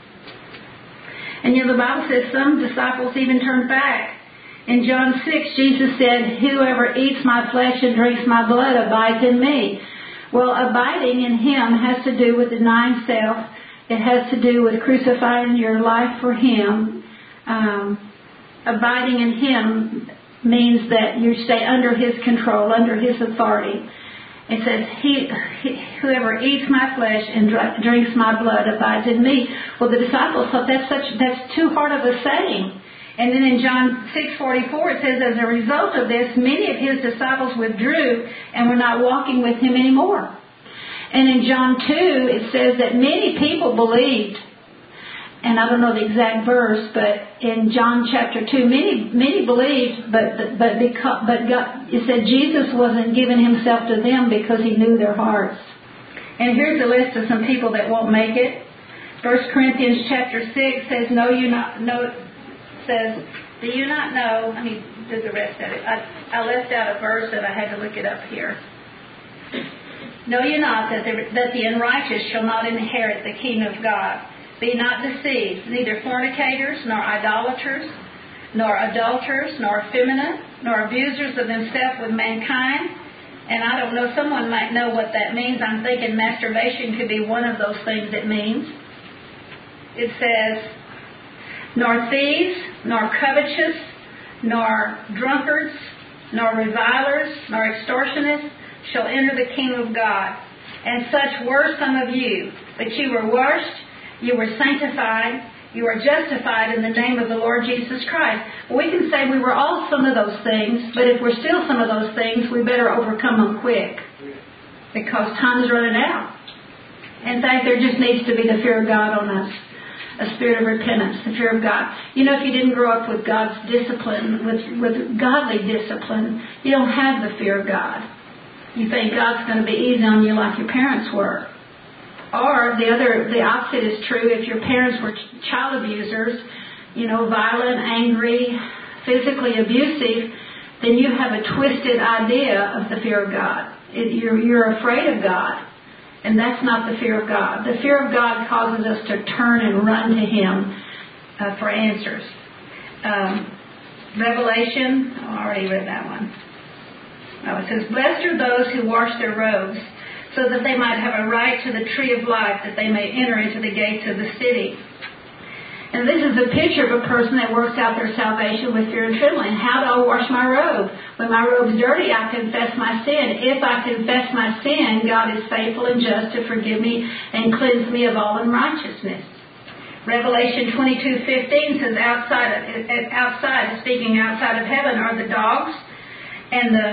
And you know, the Bible says some disciples even turned back. In John six, Jesus said, whoever eats my flesh and drinks my blood abides in me. Well, abiding in Him has to do with denying self. It has to do with crucifying your life for Him. Um, abiding in Him means that you stay under His control, under His authority. It says, he, he, whoever eats my flesh and dr- drinks my blood abides in me. Well, the disciples thought that's such that's too hard of a saying. And then in John six forty-four, it says, as a result of this, many of His disciples withdrew and were not walking with Him anymore. And in John two, it says that many people believed. And I don't know the exact verse, but in John chapter two, many many believed, but but because, but God, it said Jesus wasn't giving Himself to them because He knew their hearts. And here's a list of some people that won't make it. First Corinthians chapter six says, "No, you not no." Says, do you not know? Let me do the rest of it. I, I left out a verse and I had to look it up here. Know you not that the, that the unrighteous shall not inherit the kingdom of God? Be not deceived, neither fornicators, nor idolaters, nor adulterers, nor effeminate, nor abusers of themselves with mankind. And I don't know, someone might know what that means. I'm thinking masturbation could be one of those things it means. It says, nor thieves, nor covetous, nor drunkards, nor revilers, nor extortionists shall enter the kingdom of God. And such were some of you. But you were washed, you were sanctified, you are justified in the name of the Lord Jesus Christ. Well, we can say we were all some of those things, but if we're still some of those things, we better overcome them quick. Because time's running out. In fact, there just needs to be the fear of God on us. A spirit of repentance, the fear of God. You know, if you didn't grow up with God's discipline, with, with godly discipline, you don't have the fear of God. You think God's going to be easy on you like your parents were. Or the other, the opposite is true. If your parents were child abusers, you know, violent, angry, physically abusive, then you have a twisted idea of the fear of God. It, you're, you're afraid of God. And that's not the fear of God. The fear of God causes us to turn and run to Him uh, for answers. Um, Revelation, oh, I already read that one. Oh, it says, blessed are those who wash their robes, so that they might have a right to the tree of life, that they may enter into the gates of the city. And this is a picture of a person that works out their salvation with fear and trembling. How do I wash my robe? When my robe's dirty, I confess my sin. If I confess my sin, God is faithful and just to forgive me and cleanse me of all unrighteousness. Revelation twenty-two fifteen says, outside of, outside, speaking outside of heaven, are the dogs and the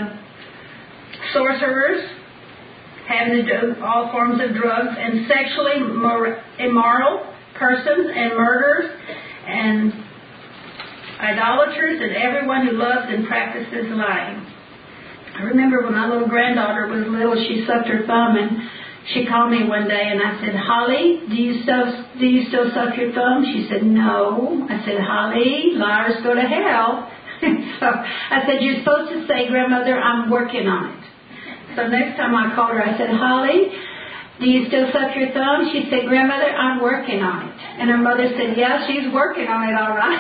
sorcerers, having all forms of drugs, and sexually immoral persons, and murderers, and idolaters, and everyone who loves and practices lying. I remember when my little granddaughter was little, she sucked her thumb, and she called me one day, and I said, Holly, do you still do you still suck your thumb? She said, no. I said, Holly, liars go to hell. So I said, you're supposed to say, Grandmother, I'm working on it. So next time I called her, I said, Holly, do you still suck your thumb? She said, Grandmother, I'm working on it. And her mother said, yeah, she's working on it all right.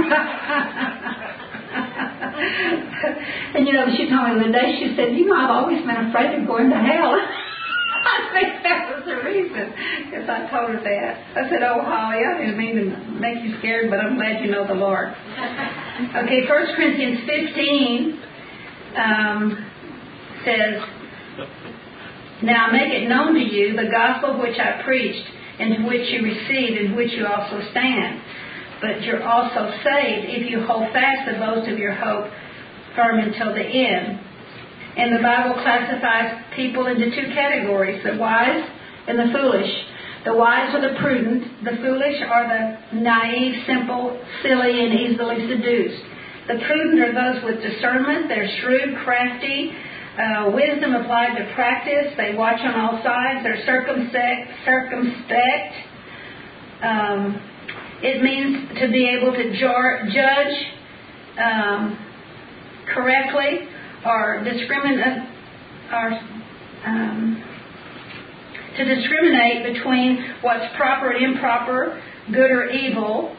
And, you know, she told me the day, she said, you know, I've always been afraid of going to hell. I think that was the reason, because I told her that. I said, oh, Holly, I didn't mean to make you scared, but I'm glad you know the Lord. Okay, First Corinthians fifteen um, says, Now I make it known to you the gospel which I preached, and which you received, in which you also stand. But you're also saved if you hold fast the boast of your hope firm until the end. And the Bible classifies people into two categories, the wise and the foolish. The wise are the prudent. The foolish are the naive, simple, silly, and easily seduced. The prudent are those with discernment. They're shrewd, crafty, uh, wisdom applied to practice. They watch on all sides. They're circumspect. circumspect. Um, it means to be able to jar- judge um, correctly or discriminate, or um, to discriminate between what's proper and improper, good or evil.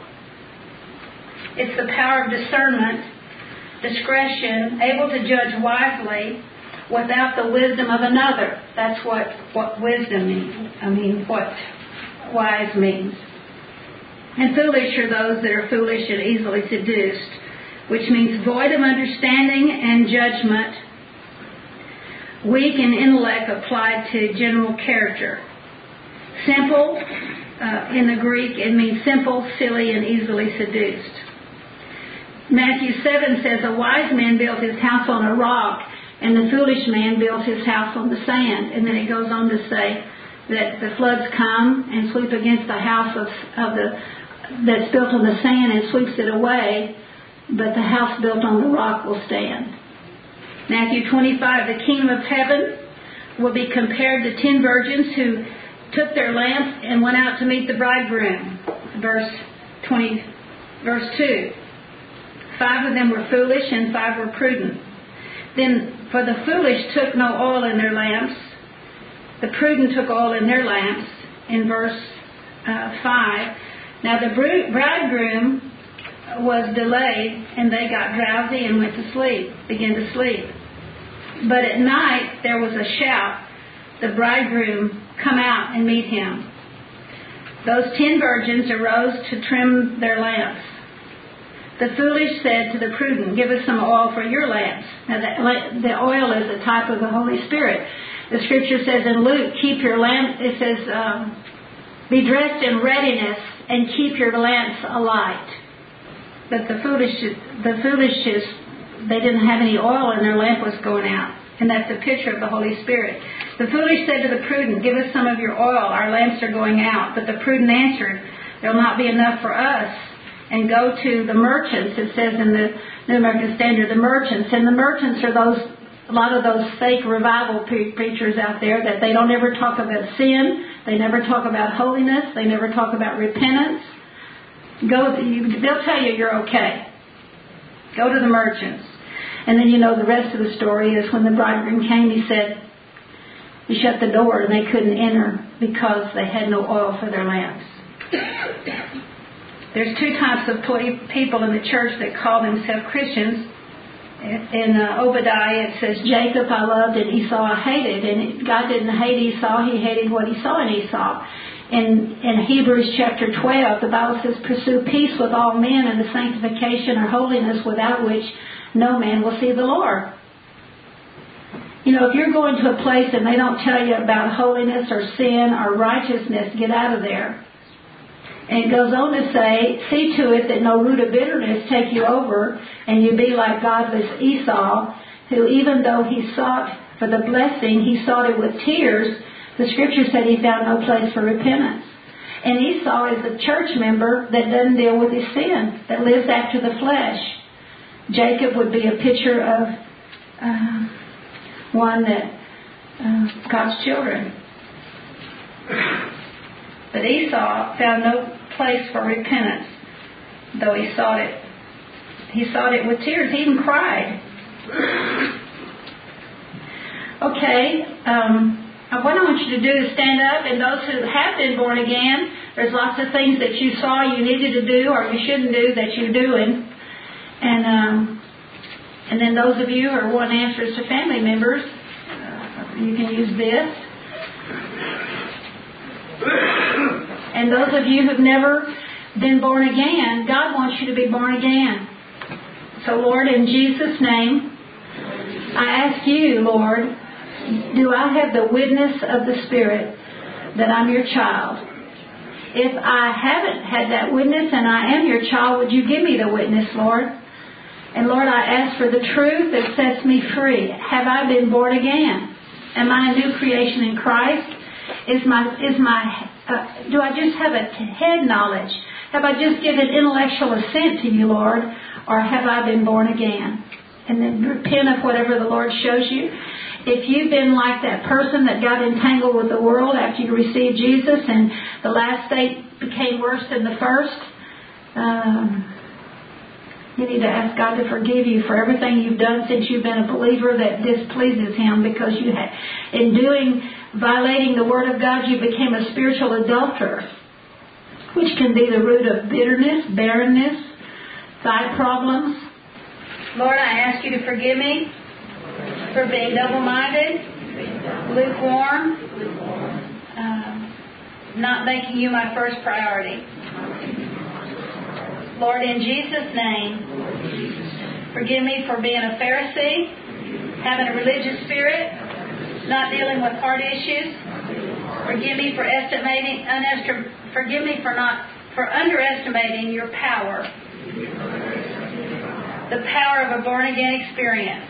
It's the power of discernment, discretion, able to judge wisely without the wisdom of another. That's what, what wisdom means. I mean, what wise means. And foolish are those that are foolish and easily seduced, which means void of understanding and judgment, weak in intellect applied to general character. Simple, uh, in the Greek, it means simple, silly, and easily seduced. Matthew seven says, a wise man built his house on a rock, and the foolish man built his house on the sand. And then it goes on to say that the floods come and sweep against the house of, of the that's built on the sand and sweeps it away, but the house built on the rock will stand. Matthew twenty-five, the kingdom of heaven will be compared to ten virgins who took their lamps and went out to meet the bridegroom. Verse twenty, verse two. Five of them were foolish and five were prudent. Then, for the foolish took no oil in their lamps, the prudent took oil in their lamps. In verse uh, five. Now the bridegroom was delayed, and they got drowsy and went to sleep, began to sleep. But at night there was a shout, the bridegroom, come out and meet him. Those ten virgins arose to trim their lamps. The foolish said to the prudent, give us some oil for your lamps. Now the, the oil is a type of the Holy Spirit. The scripture says in Luke, keep your lamp, it says, um, be dressed in readiness and keep your lamps alight. But the foolish, the foolish, they didn't have any oil and their lamp was going out. And that's a picture of the Holy Spirit. The foolish said to the prudent, give us some of your oil, our lamps are going out. But the prudent answered, there will not be enough for us. And go to the merchants, it says in the New American Standard, the merchants. And the merchants are those, a lot of those fake revival pre- preachers out there that they don't ever talk about sin. They never talk about holiness. They never talk about repentance. Go, they'll tell you you're okay. Go to the merchants. And then you know the rest of the story is when the bridegroom came, he said, he shut the door and they couldn't enter because they had no oil for their lamps. There's two types of people in the church that call themselves Christians. In uh, Obadiah it says, Jacob I loved and Esau I hated. And God didn't hate Esau, he hated what he saw in Esau. In, in Hebrews chapter twelve, the Bible says, pursue peace with all men and the sanctification or holiness without which no man will see the Lord. You know, if you're going to a place and they don't tell you about holiness or sin or righteousness, get out of there. And it goes on to say, see to it that no root of bitterness take you over, and you be like godless Esau, who even though he sought for the blessing, he sought it with tears. The scripture said he found no place for repentance. And Esau is a church member that doesn't deal with his sin, that lives after the flesh. Jacob would be a picture of uh, one that uh, God's children. But Esau found no place for repentance, though he sought it. He sought it with tears. He even cried. Okay, um, what I want you to do is stand up, and those who have been born again, there's lots of things that you saw you needed to do or you shouldn't do that you're doing. And um, and then those of you who want answers to family members, uh, you can use this. And those of you who've never been born again, God wants you to be born again. So, Lord, in Jesus' name, I ask you, Lord, Do I have the witness of the Spirit that I'm your child? If I haven't had that witness and I am your child, would you give me the witness, Lord? And Lord, I ask for the truth that sets me free. Have I been born again? Am I a new creation in Christ? Is my, is my, uh, do I just have a head knowledge? Have I just given intellectual assent to you, Lord? Or have I been born again? And then repent of whatever the Lord shows you. If you've been like that person that got entangled with the world after you received Jesus and the last state became worse than the first, um, you need to ask God to forgive you for everything you've done since you've been a believer that displeases Him, because you had, in doing, violating the Word of God, you became a spiritual adulterer, which can be the root of bitterness, barrenness, side problems. Lord, I ask you to forgive me for being double-minded, lukewarm, uh, not making you my first priority. Lord, in Jesus' name, forgive me for being a Pharisee, having a religious spirit, not dealing with heart issues. Forgive me for estimating, unestim- forgive me for not for underestimating your power, the power of a born-again experience.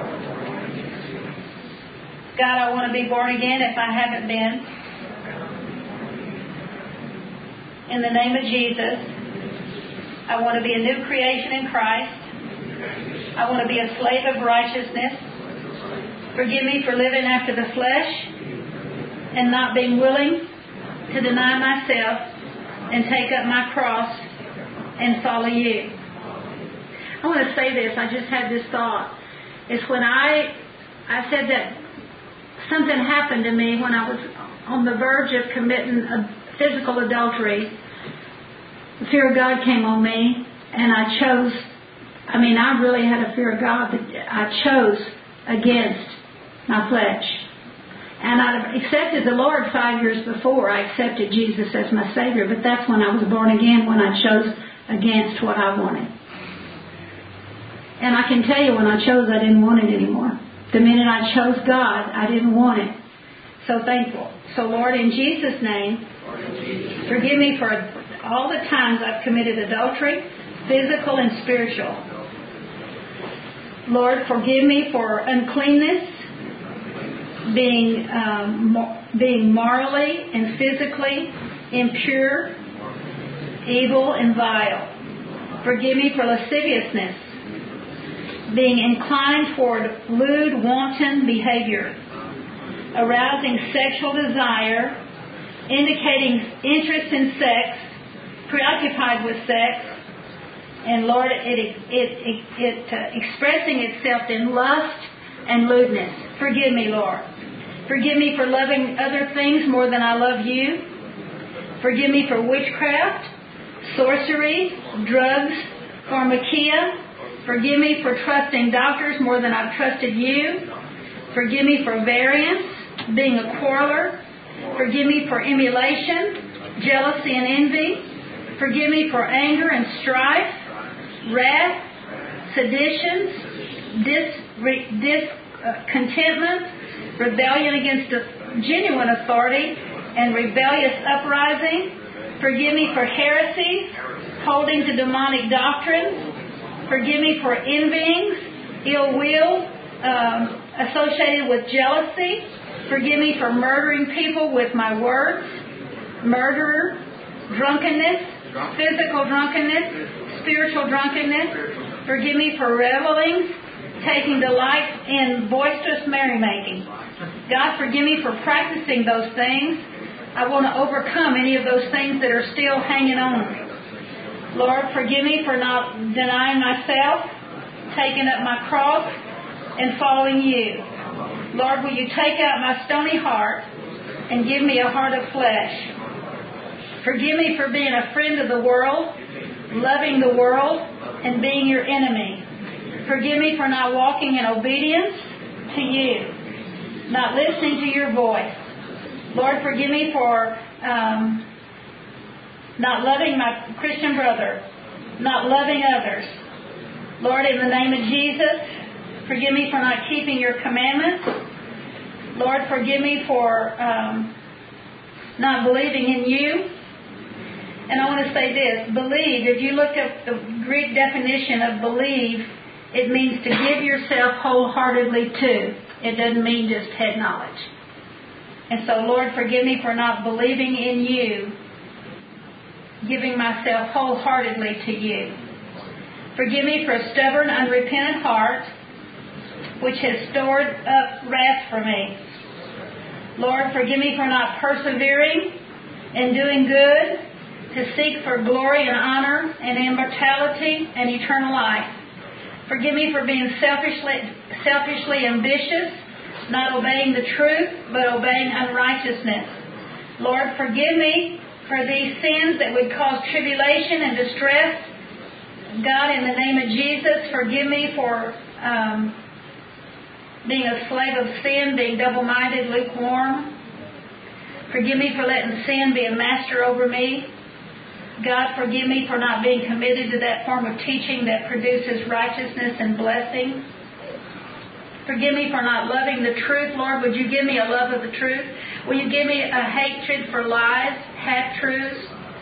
God, I want to be born again if I haven't been. In the name of Jesus, I want to be a new creation in Christ. I want to be a slave of righteousness. Forgive me for living after the flesh and not being willing to deny myself and take up my cross and follow you. I want to say this. I just had this thought. It's when I, I said that something happened to me when I was on the verge of committing a physical adultery. The fear of God came on me, and I chose, I mean, I really had a fear of God, but I chose against my flesh. And I accepted the Lord five years before. I accepted Jesus as my Savior, but that's when I was born again, when I chose against what I wanted. And I can tell you, when I chose, I didn't want it anymore. The minute I chose God, I didn't want it. So thankful. So Lord, in Jesus' name, forgive me for all the times I've committed adultery, physical and spiritual. Lord, forgive me for uncleanness, being um, being morally and physically impure, evil, and vile. Forgive me for lasciviousness, being inclined toward lewd, wanton behavior, arousing sexual desire, indicating interest in sex, preoccupied with sex, and Lord, it it it, it uh, expressing itself in lust and lewdness. Forgive me, Lord. Forgive me for loving other things more than I love you. Forgive me for witchcraft, sorcery, drugs, pharmakia. Forgive me for trusting doctors more than I've trusted you. Forgive me for variance, being a quarreler. Forgive me for emulation, jealousy, and envy. Forgive me for anger and strife, wrath, seditions, dis, discontentment, uh, rebellion against genuine authority, and rebellious uprising. Forgive me for heresy, holding to demonic doctrines. Forgive me for envyings, ill will, um, associated with jealousy. Forgive me for murdering people with my words, murder, drunkenness, physical drunkenness, spiritual drunkenness. Forgive me for reveling, taking delight in boisterous merrymaking. God, forgive me for practicing those things. I want to overcome any of those things that are still hanging on. Lord, forgive me for not denying myself, taking up my cross, and following you. Lord, will you take out my stony heart and give me a heart of flesh? Forgive me for being a friend of the world, loving the world, and being your enemy. Forgive me for not walking in obedience to you, not listening to your voice. Lord, forgive me for um, not loving my Christian brother, not loving others. Lord, in the name of Jesus, forgive me for not keeping your commandments. Lord, forgive me for um, not believing in you. And I want to say this, believe, if you look up the Greek definition of believe, it means to give yourself wholeheartedly to. It doesn't mean just head knowledge. And so, Lord, forgive me for not believing in you, giving myself wholeheartedly to you. Forgive me for a stubborn, unrepentant heart, which has stored up wrath for me. Lord, forgive me for not persevering in doing good, to seek for glory and honor and immortality and eternal life. Forgive me for being selfishly, selfishly ambitious, not obeying the truth, but obeying unrighteousness. Lord, forgive me for these sins that would cause tribulation and distress. God, in the name of Jesus, forgive me for um, being a slave of sin, being double-minded, lukewarm. Forgive me for letting sin be a master over me. God, forgive me for not being committed to that form of teaching that produces righteousness and blessing. Forgive me for not loving the truth. Lord, would you give me a love of the truth? Will you give me a hatred for lies, half-truths?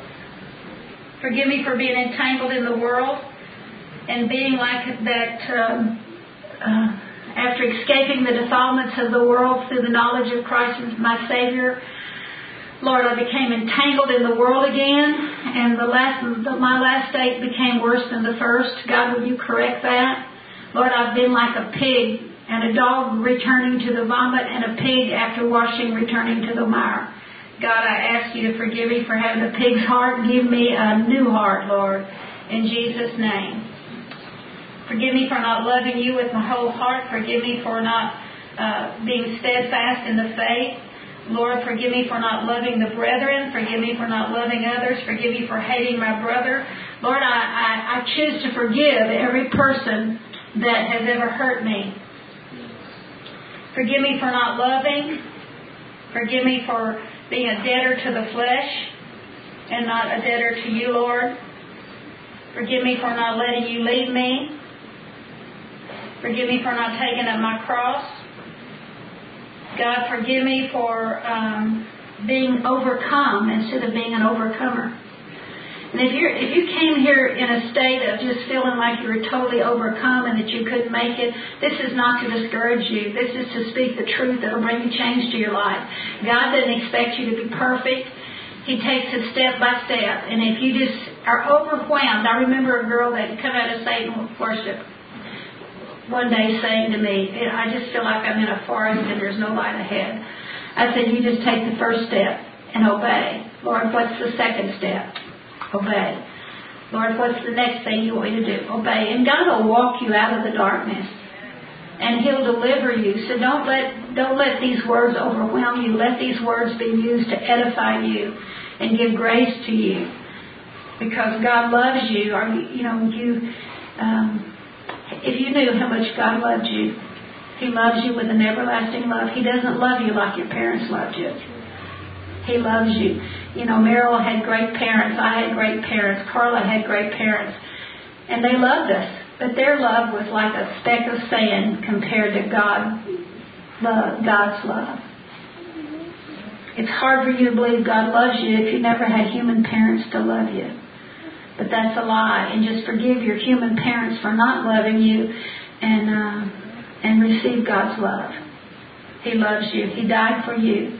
Forgive me for being entangled in the world and being like that um, uh, after escaping the defilements of the world through the knowledge of Christ as my Savior. Lord, I became entangled in the world again, and the last, the, my last state became worse than the first. God, will you correct that? Lord, I've been like a pig, and a dog returning to the vomit, and a pig after washing returning to the mire. God, I ask you to forgive me for having a pig's heart. Give me a new heart, Lord, in Jesus' name. Forgive me for not loving you with my whole heart. Forgive me for not uh, being steadfast in the faith. Lord, forgive me for not loving the brethren. Forgive me for not loving others. Forgive me for hating my brother. Lord, I, I, I choose to forgive every person that has ever hurt me. Forgive me for not loving. Forgive me for being a debtor to the flesh and not a debtor to you, Lord. Forgive me for not letting you lead me. Forgive me for not taking up my cross. God, forgive me for um, being overcome instead of being an overcomer. And if you if you came here in a state of just feeling like you were totally overcome and that you couldn't make it, this is not to discourage you. This is to speak the truth that will bring you change to your life. God doesn't expect you to be perfect. He takes it step by step. And if you just are overwhelmed, I remember a girl that come out of Satan worship one day saying to me, I just feel like I'm in a forest and there's no light ahead. I said, you just take the first step and obey. Lord, what's the second step? Obey. Lord, what's the next thing you want me to do? Obey. And God will walk you out of the darkness. And He'll deliver you. So don't let don't let these words overwhelm you. Let these words be used to edify you and give grace to you. Because God loves you. Or, you know, you... Um, If you knew how much God loved you, He loves you with an everlasting love. He doesn't love you like your parents loved you. He loves you. You know, Meryl had great parents. I had great parents. Carla had great parents. And they loved us. But their love was like a speck of sand compared to God, love, God's love. It's hard for you to believe God loves you if you never had human parents to love you. But that's a lie. And just forgive your human parents for not loving you and uh, and receive God's love. He loves you. He died for you.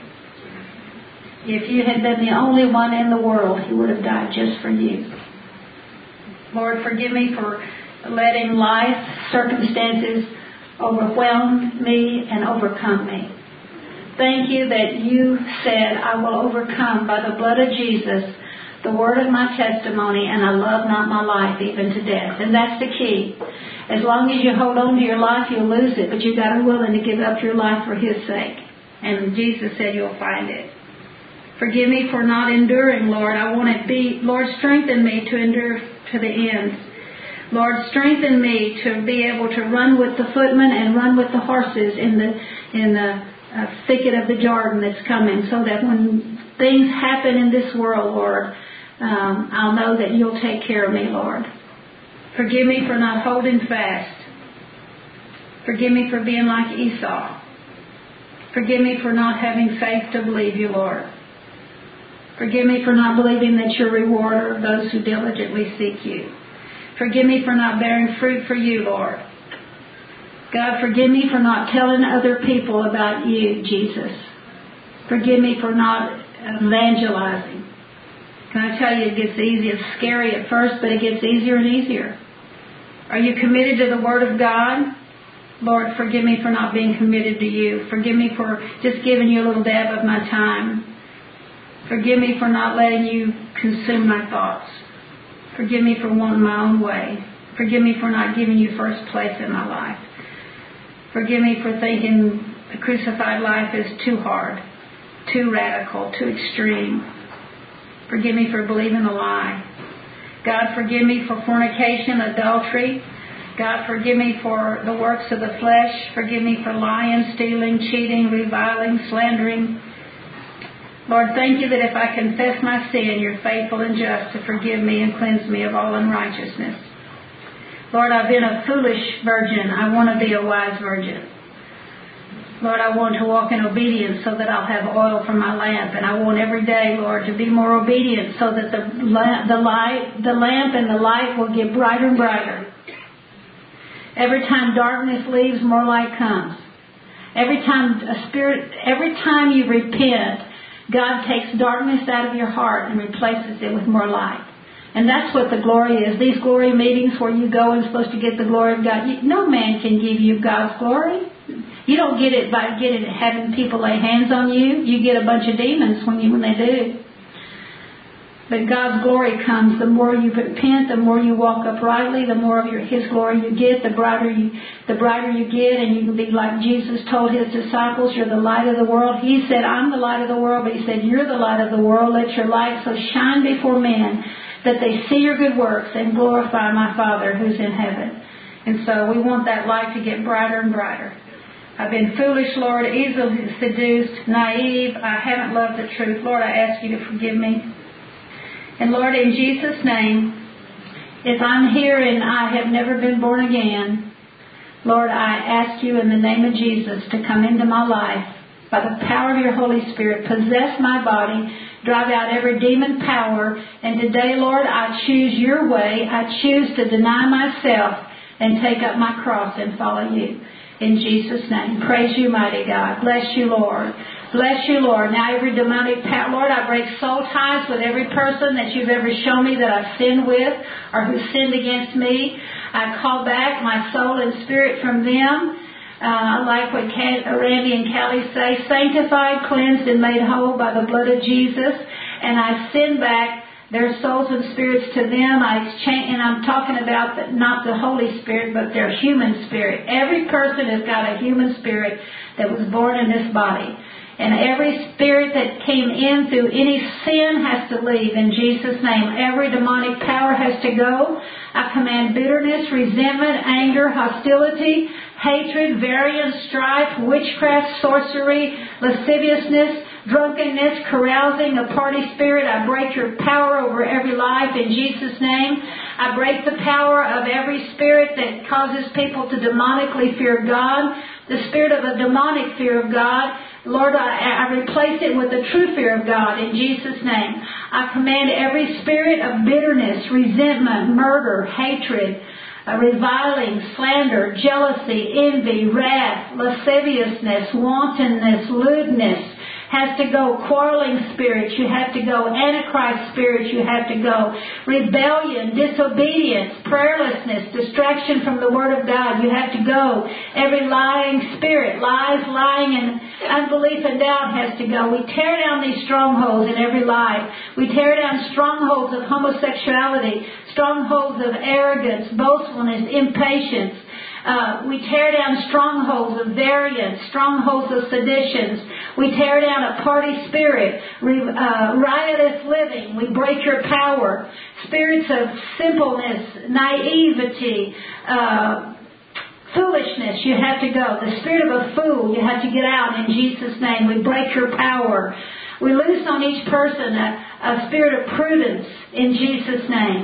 If you had been the only one in the world, He would have died just for you. Lord, forgive me for letting life, circumstances overwhelm me and overcome me. Thank you that you said, I will overcome by the blood of Jesus the word of my testimony, and I love not my life even to death. And that's the key. As long as you hold on to your life, you'll lose it, but you've got to be willing to give up your life for His sake. And Jesus said you'll find it. Forgive me for not enduring, Lord. I want to be, Lord, strengthen me to endure to the end. Lord, strengthen me to be able to run with the footmen and run with the horses in the in the uh, thicket of the Jordan that's coming, so that when things happen in this world, Lord, Um, I'll know that you'll take care of me, Lord. Forgive me for not holding fast. Forgive me for being like Esau. Forgive me for not having faith to believe you, Lord. Forgive me for not believing that you're a rewarder of those who diligently seek you. Forgive me for not bearing fruit for you, Lord. God, forgive me for not telling other people about you, Jesus. Forgive me for not evangelizing. Can I tell you, it gets easy. It's scary at first, but it gets easier and easier. Are you committed to the Word of God? Lord, forgive me for not being committed to you. Forgive me for just giving you a little dab of my time. Forgive me for not letting you consume my thoughts. Forgive me for wanting my own way. Forgive me for not giving you first place in my life. Forgive me for thinking the crucified life is too hard, too radical, too extreme. Forgive me for believing a lie. God, forgive me for fornication, adultery. God, forgive me for the works of the flesh. Forgive me for lying, stealing, cheating, reviling, slandering. Lord, thank you that if I confess my sin, you're faithful and just to forgive me and cleanse me of all unrighteousness. Lord, I've been a foolish virgin. I want to be a wise virgin. Lord, I want to walk in obedience so that I'll have oil for my lamp. And I want every day, Lord, to be more obedient so that the, the, light, the lamp and the light will get brighter and brighter. Every time darkness leaves, more light comes. Every time a spirit, every time you repent, God takes darkness out of your heart and replaces it with more light. And that's what the glory is. These glory meetings where you go and supposed to get the glory of God. You, no man can give you God's glory. You don't get it by getting having people lay hands on you. You get a bunch of demons when you when they do. But God's glory comes the more you repent, the more you walk uprightly, the more of your, His glory you get, the brighter you, the brighter you get, and you can be like Jesus told His disciples, you're the light of the world. He said, I'm the light of the world, but He said, you're the light of the world. Let your light so shine before men that they see your good works and glorify my Father who's in heaven. And so we want that light to get brighter and brighter. I've been foolish, Lord, easily seduced, naive. I haven't loved the truth. Lord, I ask you to forgive me. And Lord, in Jesus' name, if I'm here and I have never been born again, Lord, I ask you in the name of Jesus to come into my life by the power of your Holy Spirit, possess my body, drive out every demon power. And today, Lord, I choose your way. I choose to deny myself and take up my cross and follow you. In Jesus' name. Praise you, mighty God. Bless you, Lord. Bless you, Lord. Now every demonic power, Lord, I break soul ties with every person that you've ever shown me that I've sinned with or who sinned against me. I call back my soul and spirit from them. Uh, like what Randy and Callie say, sanctified, cleansed, and made whole by the blood of Jesus. And I send back their souls and spirits to them. I exchange, and I'm talking about the, not the Holy Spirit, but their human spirit. Every person has got a human spirit that was born in this body. And every spirit that came in through any sin has to leave in Jesus' name. Every demonic power has to go. I command bitterness, resentment, anger, hostility, hatred, variance, strife, witchcraft, sorcery, lasciviousness, drunkenness, carousing, a party spirit. I break your power over every life in Jesus' name. I break the power of every spirit that causes people to demonically fear God. The spirit of a demonic fear of God. Lord, I, I replace it with the true fear of God in Jesus' name. I command every spirit of bitterness, resentment, murder, hatred, uh, reviling, slander, jealousy, envy, wrath, lasciviousness, wantonness, lewdness, has to go. Quarreling spirits, you have to go. Antichrist spirits, you have to go. Rebellion, disobedience, prayerlessness, distraction from the Word of God, you have to go. Every lying spirit, lies, lying, and unbelief and doubt has to go. We tear down these strongholds in every life. We tear down strongholds of homosexuality, strongholds of arrogance, boastfulness, impatience. Uh, we tear down strongholds of variance, strongholds of seditions. We tear down a party spirit, re, uh, riotous living. We break your power. Spirits of simpleness, naivety, uh, foolishness, you have to go. The spirit of a fool, you have to get out in Jesus' name. We break your power. We loose on each person a, a spirit of prudence in Jesus' name.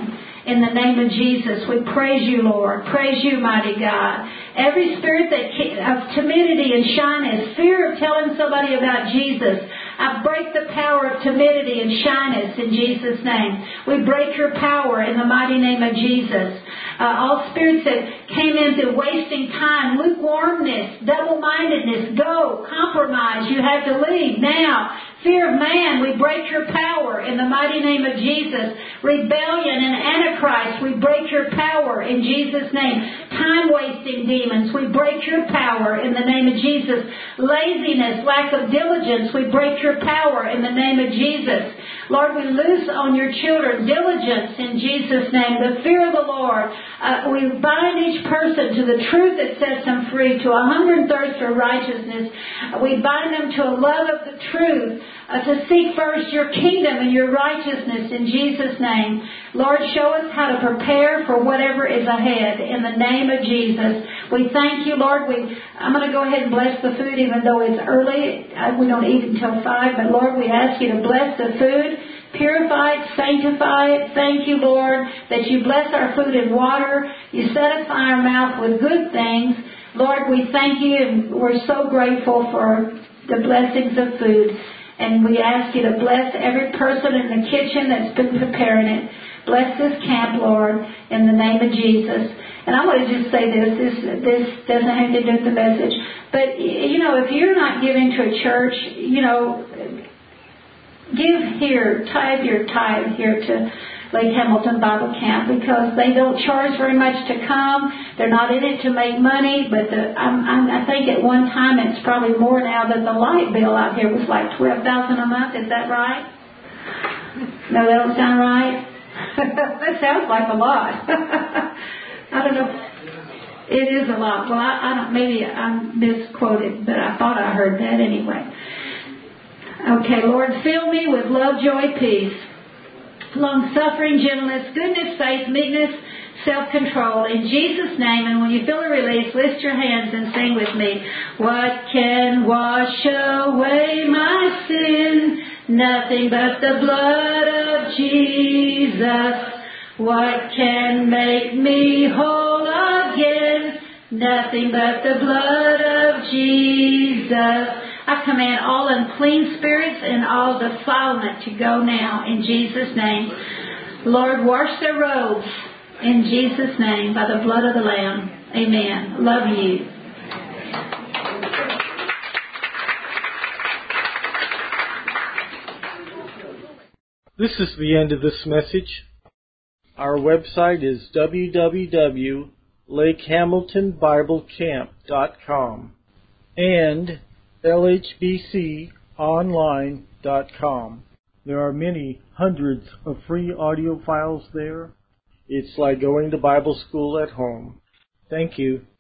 in the name of Jesus. We praise you, Lord. Praise you, mighty God. Every spirit that of timidity and shyness, fear of telling somebody about Jesus, I break the power of timidity and shyness in Jesus' name. We break your power in the mighty name of Jesus. Uh, all spirits that came into wasting time, lukewarmness, double-mindedness, go, compromise. You have to leave now. Fear of man, we break your power in the mighty name of Jesus. Rebellion and Antichrist, we break your power in Jesus' name. Time-wasting demons, we break your power in the name of Jesus. Laziness, lack of diligence, we break your power in the name of Jesus. Lord, we loose on your children diligence in Jesus' name, the fear of the Lord. Uh, we bind each person to the truth that sets them free, to a hunger and thirst for righteousness. We bind them to a love of the truth, uh, to seek first your kingdom and your righteousness in Jesus' name. Lord, show us how to prepare for whatever is ahead in the name of Jesus. We thank you, Lord. We, I'm going to go ahead and bless the food even though it's early. We don't eat until five, but Lord, we ask you to bless the food. Purify it, sanctify it. Thank you, Lord, that you bless our food and water. You satisfy our mouth with good things. Lord, we thank you, and we're so grateful for the blessings of food. And we ask you to bless every person in the kitchen that's been preparing it. Bless this camp, Lord, in the name of Jesus. And I want to just say this. This, this doesn't have to do with the message. But, you know, if you're not giving to a church, you know, give here, tithe your tithe here to Lake Hamilton Bible Camp, because they don't charge very much to come. They're not in it to make money, but the, I'm, I'm, I think at one time it's probably more now that the light bill out here was like twelve thousand dollars a month. Is that right? No, that don't sound right? That sounds like a lot. I don't know. It is a lot. Well, I, I don't, maybe I'm misquoted, but I thought I heard that anyway. Okay, Lord, fill me with love, joy, peace, long-suffering, gentleness, goodness, faith, meekness, self-control. In Jesus' name, and when you feel a release, lift your hands and sing with me. What can wash away my sin? Nothing but the blood of Jesus. What can make me whole again? Nothing but the blood of Jesus. I command all unclean spirits and all defilement to go now in Jesus' name. Lord, wash their robes in Jesus' name by the blood of the Lamb. Amen. Love you. This is the end of this message. Our website is w w w dot lake hamilton bible camp dot com and l h b c online dot com. There are many hundreds of free audio files there. It's like going to Bible school at home. Thank you.